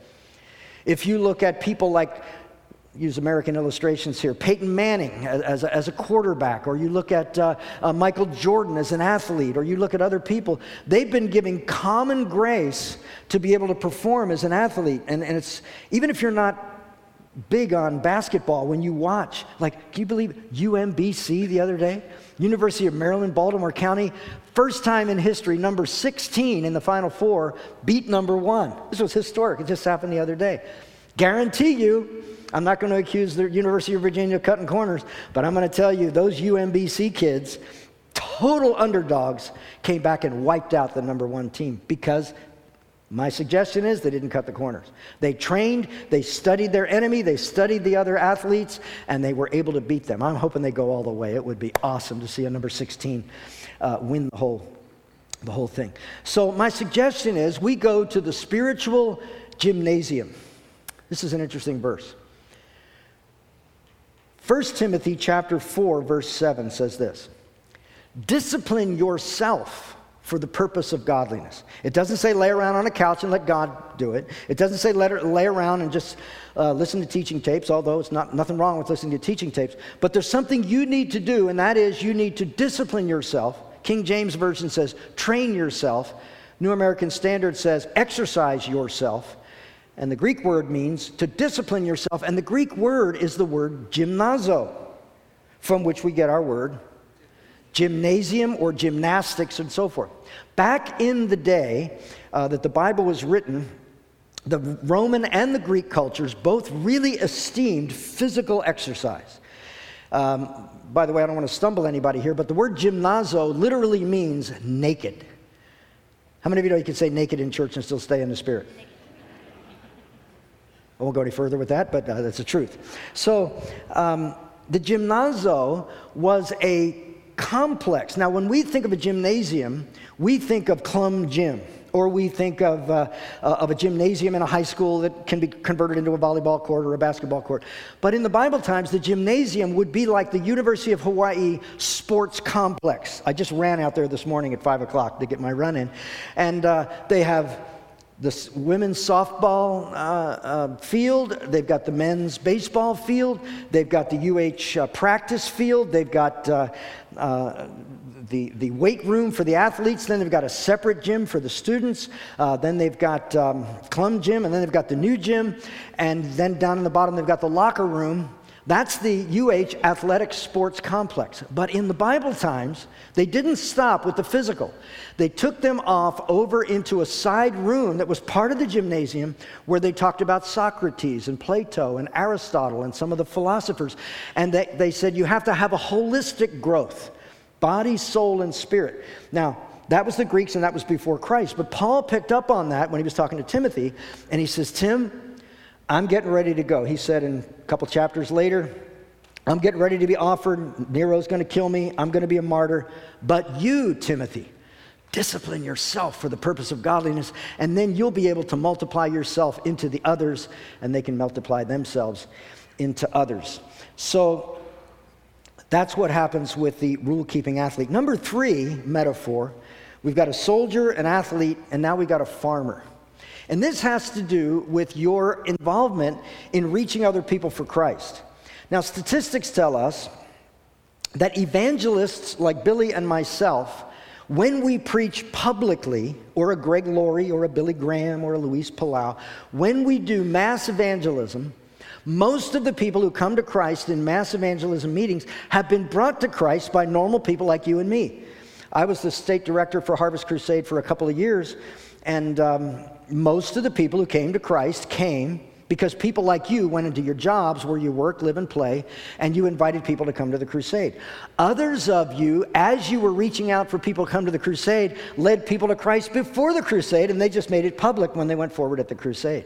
If you look at people like, use American illustrations here, Peyton Manning as a, as a quarterback, or you look at uh, uh, Michael Jordan as an athlete, or you look at other people, they've been given common grace to be able to perform as an athlete. And, and it's, even if you're not big on basketball, when you watch, like, can you believe U M B C the other day? University of Maryland, Baltimore County, first time in history, number sixteen in the Final Four beat number one. This was historic. It just happened the other day. Guarantee you, I'm not going to accuse the University of Virginia of cutting corners, but I'm going to tell you, those U M B C kids, total underdogs, came back and wiped out the number one team, because my suggestion is they didn't cut the corners. They trained, they studied their enemy, they studied the other athletes, and they were able to beat them. I'm hoping they go all the way. It would be awesome to see a number sixteen uh, win the whole, the whole thing. So my suggestion is we go to the spiritual gymnasium. This is an interesting verse. First Timothy chapter four, verse seven says this: discipline yourself for the purpose of godliness. It doesn't say lay around on a couch and let God do it. It doesn't say let her, lay around and just uh, listen to teaching tapes, although it's not nothing wrong with listening to teaching tapes. But there's something you need to do, and that is you need to discipline yourself. King James Version says train yourself. New American Standard says exercise yourself. And the Greek word means to discipline yourself. And the Greek word is the word gymnazo, from which we get our word gymnasium or gymnastics and so forth. Back in the day uh, that the Bible was written, the Roman and the Greek cultures both really esteemed physical exercise. Um, by the way, I don't want to stumble anybody here, but the word gymnazo literally means naked. How many of you know you can say naked in church and still stay in the Spirit? I won't go any further with that, but uh, that's the truth. So um, the gymnazo was a complex. Now, when we think of a gymnasium, we think of Clum Gym Or we think of, uh, uh, of a gymnasium in a high school that can be converted into a volleyball court or a basketball court. But in the Bible times, the gymnasium would be like the University of Hawaii sports complex. I just ran out there this morning at five o'clock to get my run in. And uh, they have the women's softball uh, uh, field. They've got the men's baseball field. They've got the U H uh, practice field. They've got uh, uh, the, the weight room for the athletes. Then they've got a separate gym for the students. Uh, then they've got um, Clum Gym, and then they've got the new gym. And then down in the bottom, they've got the locker room. That's the U H Athletic Sports Complex. But in the Bible times, they didn't stop with the physical. They took them off over into a side room that was part of the gymnasium where they talked about Socrates and Plato and Aristotle and some of the philosophers. And they, they said you have to have a holistic growth, body, soul, and spirit. Now, that was the Greeks and that was before Christ. But Paul picked up on that when he was talking to Timothy. And he says, Tim, I'm getting ready to go. He said in a couple chapters later, I'm getting ready to be offered. Nero's going to kill me. I'm going to be a martyr. But you, Timothy, discipline yourself for the purpose of godliness, and then you'll be able to multiply yourself into the others, and they can multiply themselves into others. So that's what happens with the rule-keeping athlete. Number three metaphor, we've got a soldier, an athlete, and now we've got a farmer. And this has to do with your involvement in reaching other people for Christ. Now, statistics tell us that evangelists like Billy and myself, when we preach publicly, or a Greg Laurie, or a Billy Graham, or a Luis Palau, when we do mass evangelism, most of the people who come to Christ in mass evangelism meetings have been brought to Christ by normal people like you and me. I was the state director for Harvest Crusade for a couple of years, and um, most of the people who came to Christ came because people like you went into your jobs where you work, live, and play, and you invited people to come to the crusade. Others of you, as you were reaching out for people to come to the crusade, led people to Christ before the crusade, and they just made it public when they went forward at the crusade.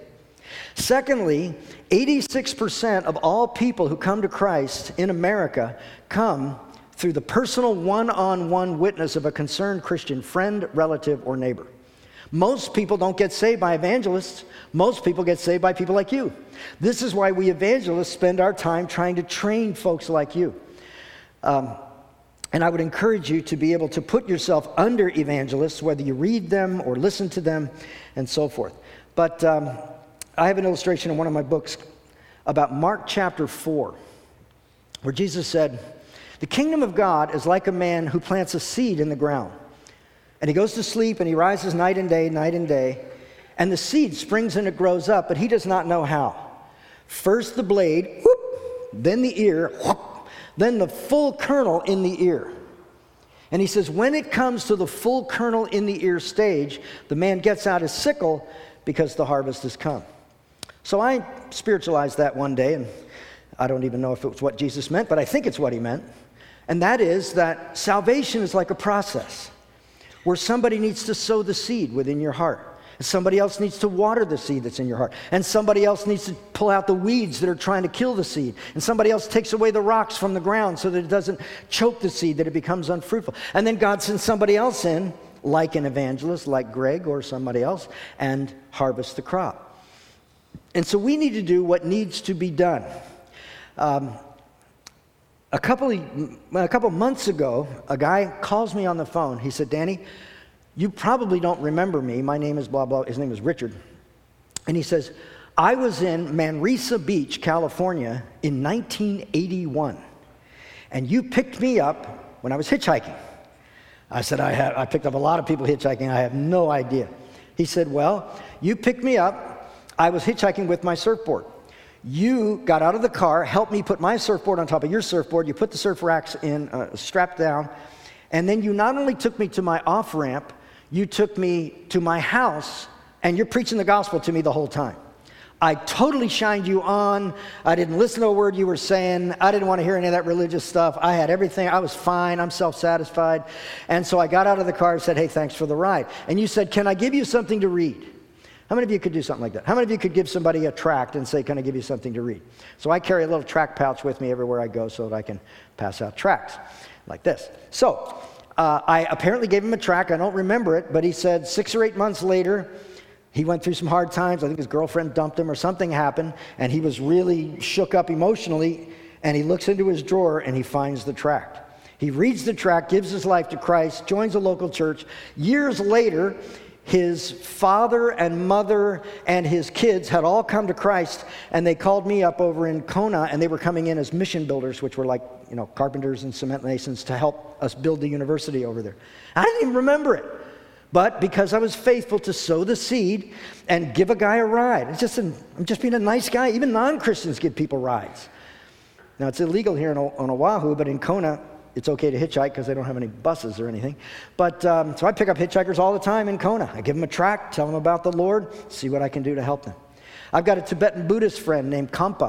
Secondly, eighty-six percent of all people who come to Christ in America come through the personal one-on-one witness of a concerned Christian friend, relative, or neighbor. Most people don't get saved by evangelists. Most people get saved by people like you. This is why we evangelists spend our time trying to train folks like you. Um, and I would encourage you to be able to put yourself under evangelists, whether you read them or listen to them and so forth. But um, I have an illustration in one of my books about Mark chapter four, where Jesus said, "The kingdom of God is like a man who plants a seed in the ground. And he goes to sleep, and he rises night and day, night and day. And the seed springs and it grows up, but he does not know how. First the blade, whoop, then the ear, whoop, then the full kernel in the ear." And he says, when it comes to the full kernel in the ear stage, the man gets out his sickle because the harvest has come. So I spiritualized that one day, and I don't even know if it was what Jesus meant, but I think it's what he meant. And that is that salvation is like a process where somebody needs to sow the seed within your heart. And somebody else needs to water the seed that's in your heart. And somebody else needs to pull out the weeds that are trying to kill the seed. And somebody else takes away the rocks from the ground so that it doesn't choke the seed, that it becomes unfruitful. And then God sends somebody else in, like an evangelist, like Greg or somebody else, and harvest the crop. And so we need to do what needs to be done. Um, A couple of, a couple months ago, a guy calls me on the phone. He said, "Danny, you probably don't remember me. My name is blah, blah." His name is Richard. And he says, "I was in Manresa Beach, California in nineteen eighty-one. And you picked me up when I was hitchhiking." I said, I, have, I picked up a lot of people hitchhiking. I have no idea. He said, "Well, you picked me up. I was hitchhiking with my surfboard. You got out of the car, helped me put my surfboard on top of your surfboard. You put the surf racks in, uh, strapped down. And then you not only took me to my off-ramp, you took me to my house, and you're preaching the gospel to me the whole time. I totally shined you on. I didn't listen to a word you were saying. I didn't want to hear any of that religious stuff. I had everything. I was fine. I'm self-satisfied. And so I got out of the car and said, 'Hey, thanks for the ride.' And you said, 'Can I give you something to read?' How many of you could do something like that? How many of you could give somebody a tract and say, 'Can I give you something to read?' So I carry a little tract pouch with me everywhere I go so that I can pass out tracts like this. So Uh, I apparently gave him a tract. I don't remember it, but he said six or eight months later, he went through some hard times. I think his girlfriend dumped him or something happened, and he was really shook up emotionally, and he looks into his drawer and he finds the tract. He reads the tract, gives his life to Christ, joins a local church. Years later, his father and mother and his kids had all come to Christ, and they called me up over in Kona, and they were coming in as mission builders, which were like, you know, carpenters and cement masons to help us build the university over there. I didn't even remember it. But because I was faithful to sow the seed and give a guy a ride, it's just an, I'm just being a nice guy. Even non-Christians give people rides. Now, it's illegal here in, on Oahu, but in Kona, it's okay to hitchhike because they don't have any buses or anything. But um, so I pick up hitchhikers all the time in Kona. I give them a tract, tell them about the Lord, see what I can do to help them. I've got a Tibetan Buddhist friend named Kampa.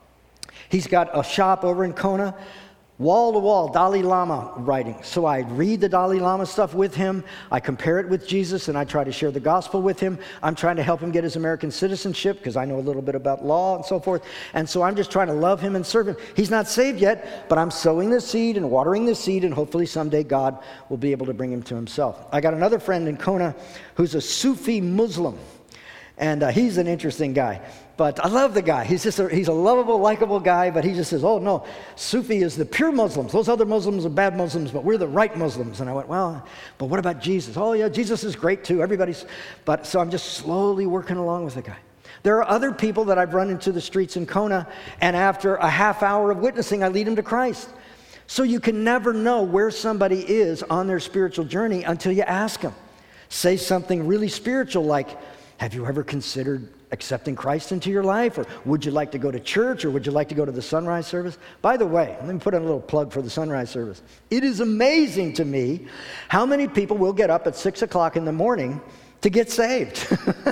He's got a shop over in Kona, wall-to-wall Dalai Lama writing. So I read the Dalai Lama stuff with him. I compare it with Jesus, and I try to share the gospel with him. I'm trying to help him get his American citizenship because I know a little bit about law and so forth. And so I'm just trying to love him and serve him. He's not saved yet, but I'm sowing the seed and watering the seed, and hopefully someday God will be able to bring him to himself. I got another friend in Kona who's a Sufi Muslim, and uh, he's an interesting guy. But I love the guy. He's just a, he's a lovable, likable guy, but he just says, oh, no, Sufi is the pure Muslims. Those other Muslims are bad Muslims, but we're the right Muslims. And I went, well, but what about Jesus? Oh, yeah, Jesus is great, too. Everybody's, but so I'm just slowly working along with the guy. There are other people that I've run into the streets in Kona, and after a half hour of witnessing, I lead them to Christ. So you can never know where somebody is on their spiritual journey until you ask them. Say something really spiritual like, have you ever considered accepting Christ into your life? Or would you like to go to church? Or would you like to go to the sunrise service? By the way, let me put in a little plug for the sunrise service. It is amazing to me how many people will get up at six o'clock in the morning to get saved.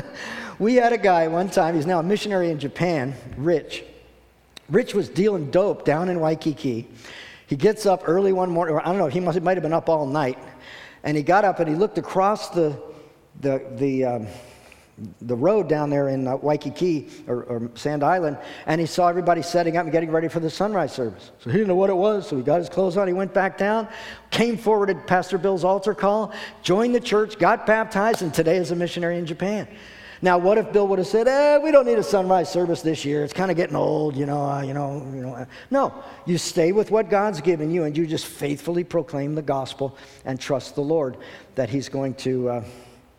We had a guy one time, he's now a missionary in Japan, Rich. Rich was dealing dope down in Waikiki. He gets up early one morning, or I don't know, he must, might have been up all night. And he got up and he looked across the, the, the, um, the road down there in uh, Waikiki, or, or Sand Island, and he saw everybody setting up and getting ready for the sunrise service. So he didn't know what it was, so he got his clothes on, he went back down, came forward at Pastor Bill's altar call, joined the church, got baptized, and today is a missionary in Japan. Now, what if Bill would have said, eh, we don't need a sunrise service this year, it's kind of getting old, you know, uh, you know, you know. Uh. No, you stay with what God's given you, and you just faithfully proclaim the gospel and trust the Lord that he's going to uh,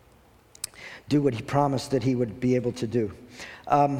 do what he promised that he would be able to do. Um,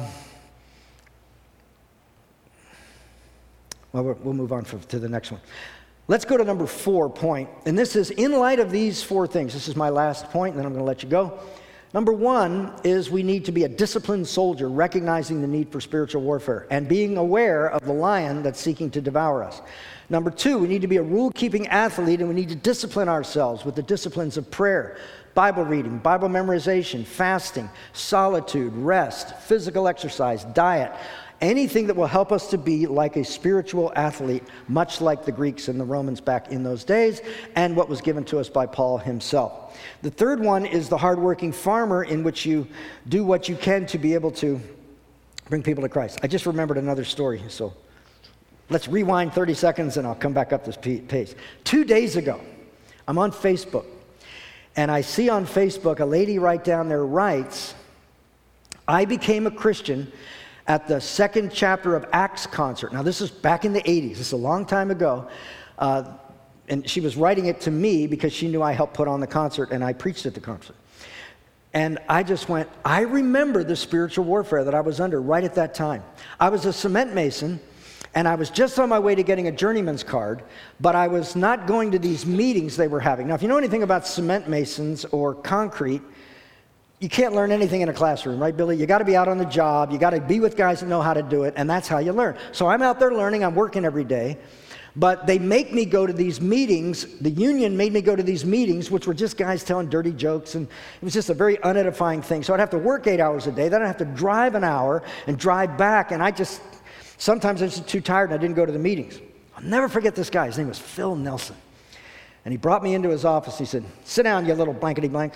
well, we'll move on for, to the next one. Let's go to number four point, and this is in light of these four things. This is my last point, and then I'm going to let you go. Number one is we need to be a disciplined soldier, recognizing the need for spiritual warfare and being aware of the lion that's seeking to devour us. Number two, we need to be a rule-keeping athlete, and we need to discipline ourselves with the disciplines of prayer, Bible reading, Bible memorization, fasting, solitude, rest, physical exercise, diet, anything that will help us to be like a spiritual athlete, much like the Greeks and the Romans back in those days, and what was given to us by Paul himself. The third one is the hardworking farmer, in which you do what you can to be able to bring people to Christ. I just remembered another story, so let's rewind thirty seconds and I'll come back up this pace. Two days ago, I'm on Facebook, and I see on Facebook a lady right down there writes, I became a Christian at the second chapter of Acts concert. Now, this is back in the eighties. This is a long time ago. Uh, and she was writing it to me because she knew I helped put on the concert, and I preached at the concert. And I just went, I remember the spiritual warfare that I was under right at that time. I was a cement mason, and I was just on my way to getting a journeyman's card, but I was not going to these meetings they were having. Now, if you know anything about cement masons or concrete, you can't learn anything in a classroom, right, Billy? You got to be out on the job. You got to be with guys that know how to do it, and that's how you learn. So I'm out there learning. I'm working every day. But they make me go to these meetings. The union made me go to these meetings, which were just guys telling dirty jokes, and it was just a very unedifying thing. So I'd have to work eight hours a day. Then I'd have to drive an hour and drive back, and I just, sometimes I was too tired and I didn't go to the meetings. I'll never forget this guy. His name was Phil Nelson. And he brought me into his office. He said, sit down, you little blankety blank.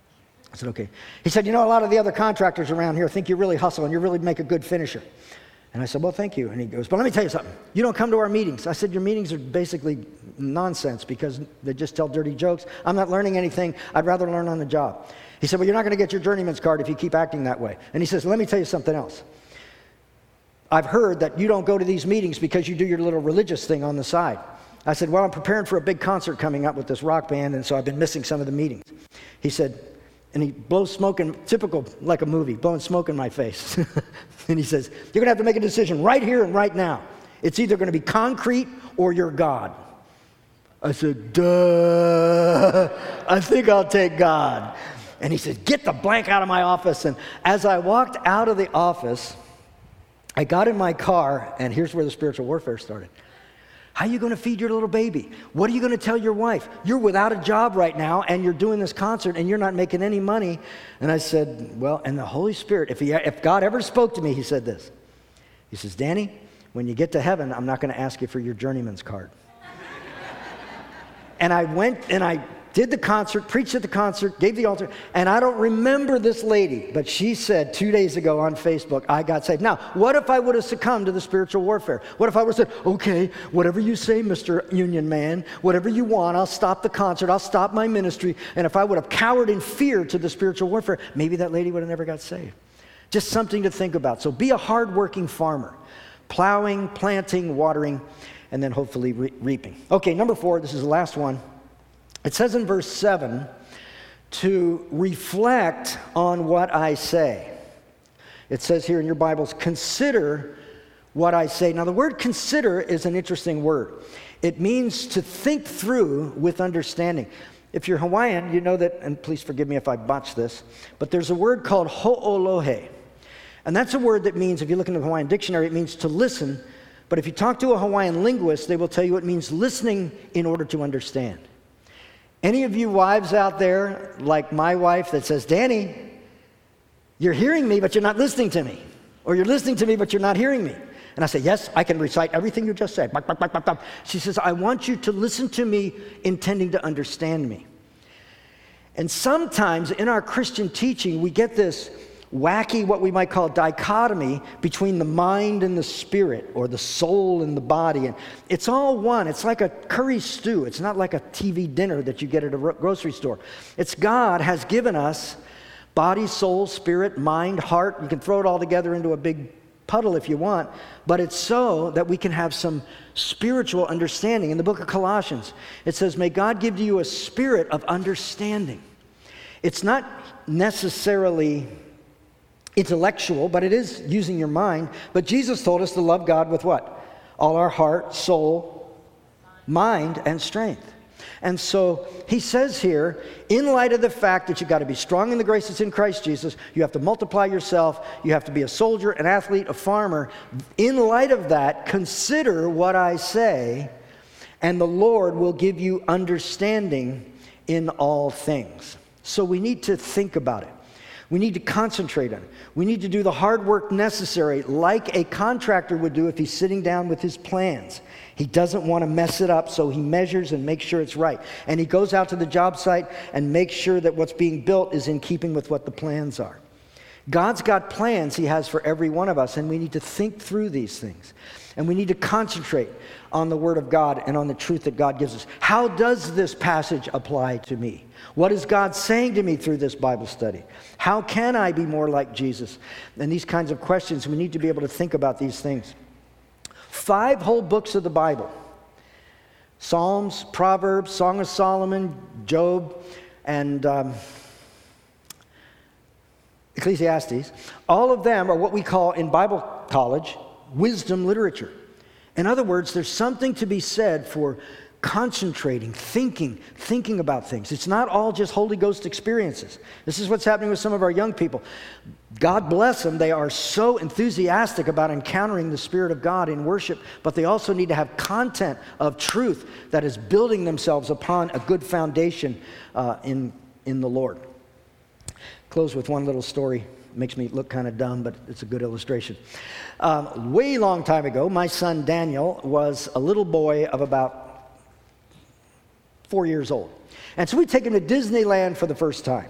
I said, okay. He said, you know, a lot of the other contractors around here think you really hustle and you really make a good finisher. And I said, well, thank you. And he goes, but let me tell you something. You don't come to our meetings. I said, your meetings are basically nonsense because they just tell dirty jokes. I'm not learning anything. I'd rather learn on the job. He said, well, you're not going to get your journeyman's card if you keep acting that way. And he says, let me tell you something else. I've heard that you don't go to these meetings because you do your little religious thing on the side. I said, well, I'm preparing for a big concert coming up with this rock band, and so I've been missing some of the meetings. He said, and he blows smoke in, typical, like a movie, blowing smoke in my face. And he says, you're going to have to make a decision right here and right now. It's either going to be concrete or you're God. I said, duh, I think I'll take God. And he said, get the blank out of my office. And as I walked out of the office, I got in my car, and here's where the spiritual warfare started. How are you going to feed your little baby? What are you going to tell your wife? You're without a job right now, and you're doing this concert, and you're not making any money. And I said, well, and the Holy Spirit, if, he, if God ever spoke to me, he said this. He says, Danny, when you get to heaven, I'm not going to ask you for your journeyman's card. And I went, and I did the concert, preached at the concert, gave the altar, and I don't remember this lady, but she said two days ago on Facebook, I got saved. Now, what if I would have succumbed to the spiritual warfare? What if I would have said, okay, whatever you say, Mister Union Man, whatever you want, I'll stop the concert, I'll stop my ministry, and if I would have cowered in fear to the spiritual warfare, maybe that lady would have never got saved. Just something to think about. So be a hardworking farmer, plowing, planting, watering, and then hopefully re- reaping. Okay, number four, this is the last one. It says in verse seven, to reflect on what I say. It says here in your Bibles, consider what I say. Now the word consider is an interesting word. It means to think through with understanding. If you're Hawaiian, you know that, and please forgive me if I botch this, but there's a word called ho'olohe. And that's a word that means, if you look in the Hawaiian dictionary, it means to listen. But if you talk to a Hawaiian linguist, they will tell you it means listening in order to understand. Any of you wives out there, like my wife, that says, Danny, you're hearing me, but you're not listening to me. Or you're listening to me, but you're not hearing me. And I say, yes, I can recite everything you just said. She says, I want you to listen to me intending to understand me. And sometimes in our Christian teaching, we get this wacky, what we might call dichotomy between the mind and the spirit, or the soul and the body. And it's all one. It's like a curry stew. It's not like a T V dinner that you get at a grocery store. It's God has given us body, soul, spirit, mind, heart. You can throw it all together into a big puddle if you want, but it's so that we can have some spiritual understanding. In the book of Colossians, it says, may God give to you a spirit of understanding. It's not necessarily intellectual, but it is using your mind. But Jesus told us to love God with what? All our heart, soul, mind, and strength. And so he says here, in light of the fact that you've got to be strong in the grace that's in Christ Jesus, you have to multiply yourself, you have to be a soldier, an athlete, a farmer. In light of that, consider what I say, and the Lord will give you understanding in all things. So we need to think about it. We need to concentrate on it. We need to do the hard work necessary, like a contractor would do if he's sitting down with his plans. He doesn't want to mess it up, so he measures and makes sure it's right. And he goes out to the job site and makes sure that what's being built is in keeping with what the plans are. God's got plans he has for every one of us, and we need to think through these things. And we need to concentrate on the Word of God and on the truth that God gives us. How does this passage apply to me? What is God saying to me through this Bible study? How can I be more like Jesus? And these kinds of questions, we need to be able to think about these things. Five whole books of the Bible. Psalms, Proverbs, Song of Solomon, Job, and um, Ecclesiastes. All of them are what we call in Bible college wisdom literature. In other words, there's something to be said for concentrating, thinking, thinking about things. It's not all just Holy Ghost experiences. This is what's happening with some of our young people. God bless them. They are so enthusiastic about encountering the Spirit of God in worship, but they also need to have content of truth that is building themselves upon a good foundation uh, in, in the Lord. Close with one little story. It makes me look kind of dumb, but it's a good illustration. Um, way long time ago, my son Daniel was a little boy of about four years old. And so we take him to Disneyland for the first time.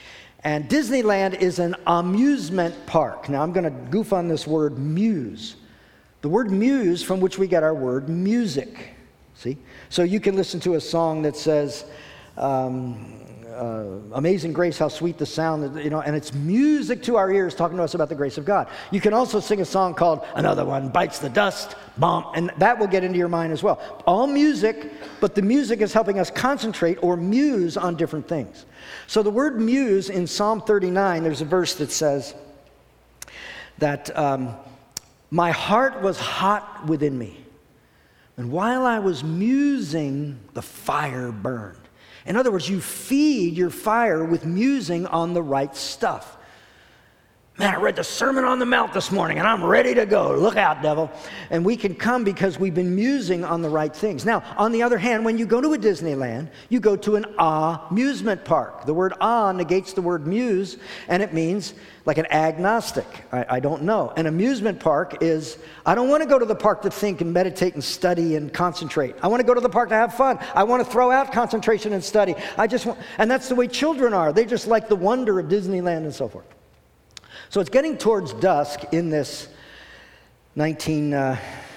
And Disneyland is an amusement park. Now I'm going to goof on this word muse. The word muse, from which we get our word music. See? So you can listen to a song that says, um, uh, Amazing Grace, how sweet the sound, you know, and it's music to our ears talking to us about the grace of God. You can also sing a song called Another One Bites the Dust, Bomb, and that will get into your mind as well. All music, but the music is helping us concentrate or muse on different things. So the word muse in Psalm thirty-nine, there's a verse that says that um, my heart was hot within me, and while I was musing, the fire burned. In other words, you feed your fire with musing on the right stuff. Man, I read the Sermon on the Mount this morning, and I'm ready to go. Look out, devil. And we can come because we've been musing on the right things. Now, on the other hand, when you go to a Disneyland, you go to an amusement park. The word ah negates the word muse, and it means like an agnostic. I, I don't know. An amusement park is, I don't want to go to the park to think and meditate and study and concentrate. I want to go to the park to have fun. I want to throw out concentration and study. I just want, and that's the way children are. They just like the wonder of Disneyland and so forth. So it's getting towards dusk in this nineteen, uh,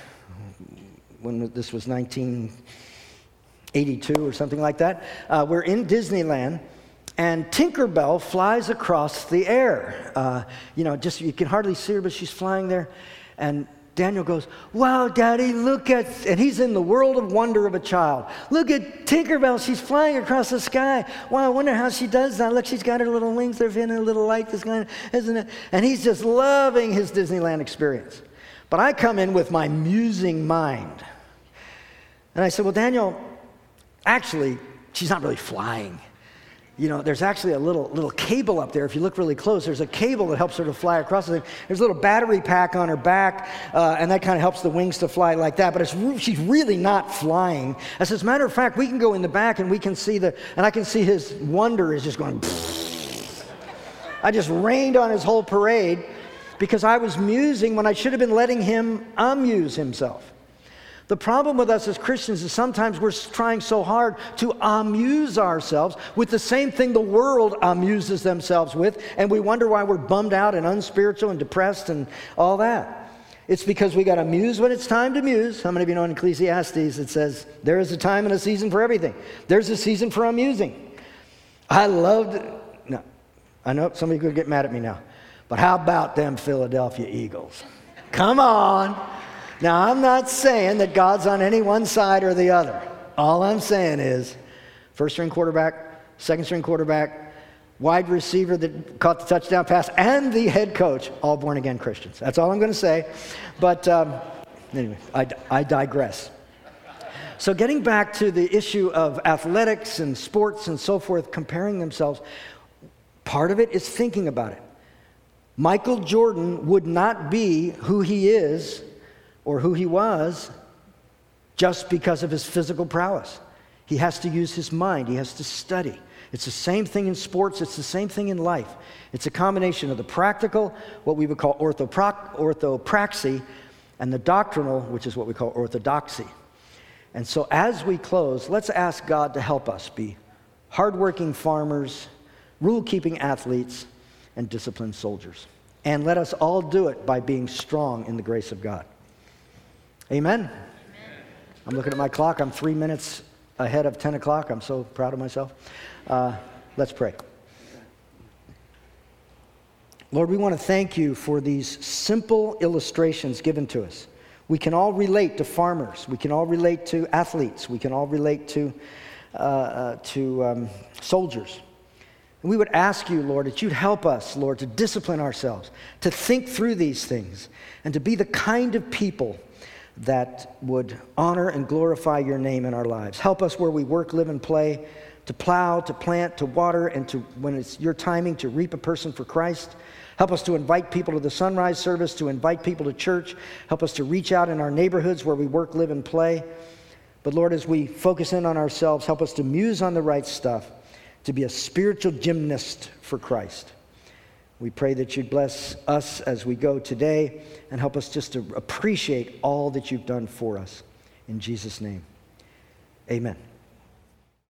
when this was nineteen eighty-two or something like that. Uh, we're in Disneyland, and Tinkerbell flies across the air. Uh, you know, just you can hardly see her, but she's flying there. And Daniel goes, "Wow, Daddy, look at," and he's in the world of wonder of a child. "Look at Tinkerbell, she's flying across the sky. Wow, I wonder how she does that. Look, she's got her little wings, they're in a little light, this kind of, isn't it?" And he's just loving his Disneyland experience. But I come in with my musing mind. And I said, "Well, Daniel, actually, she's not really flying. You know, there's actually a little little cable up there. If you look really close, there's a cable that helps her to fly across the thing. There's a little battery pack on her back, uh, and that kind of helps the wings to fly like that. But it's re- she's really not flying. As a matter of fact, we can go in the back and we can see the, and I can see his wonder is just going, pfft. I just rained on his whole parade because I was musing when I should have been letting him amuse himself. The problem with us as Christians is sometimes we're trying so hard to amuse ourselves with the same thing the world amuses themselves with, and we wonder why we're bummed out and unspiritual and depressed and all that. It's because we got to muse when it's time to muse. How many of you know in Ecclesiastes it says, there is a time and a season for everything. There's a season for amusing. I loved, no, I know somebody could get mad at me now, but how about them Philadelphia Eagles? Come on. Now, I'm not saying that God's on any one side or the other. All I'm saying is first string quarterback, second string quarterback, wide receiver that caught the touchdown pass, and the head coach, all born-again Christians. That's all I'm going to say. But um, anyway, I, I digress. So getting back to the issue of athletics and sports and so forth, comparing themselves, part of it is thinking about it. Michael Jordan would not be who he is or who he was just because of his physical prowess. He has to use his mind. He has to study. It's the same thing in sports. It's the same thing in life. It's a combination of the practical, what we would call orthoprac- orthopraxy, and the doctrinal, which is what we call orthodoxy. And so as we close, let's ask God to help us be hardworking farmers, rule-keeping athletes, and disciplined soldiers. And let us all do it by being strong in the grace of God. Amen? Amen. I'm looking at my clock. I'm three minutes ahead of ten o'clock. I'm so proud of myself. Uh, let's pray. Lord, we want to thank you for these simple illustrations given to us. We can all relate to farmers. We can all relate to athletes. We can all relate to, uh, uh, to um, soldiers. And we would ask you, Lord, that you'd help us, Lord, to discipline ourselves, to think through these things, and to be the kind of people that would honor and glorify your name in our lives. Help us where we work, live, and play, to plow, to plant, to water, and to, when it's your timing, to reap a person for Christ. Help us to invite people to the sunrise service, to invite people to church. Help us to reach out in our neighborhoods where we work, live, and play. But Lord, as we focus in on ourselves, help us to muse on the right stuff, to be a spiritual gymnast for Christ. We pray that you'd bless us as we go today and help us just to appreciate all that you've done for us. In Jesus' name, amen.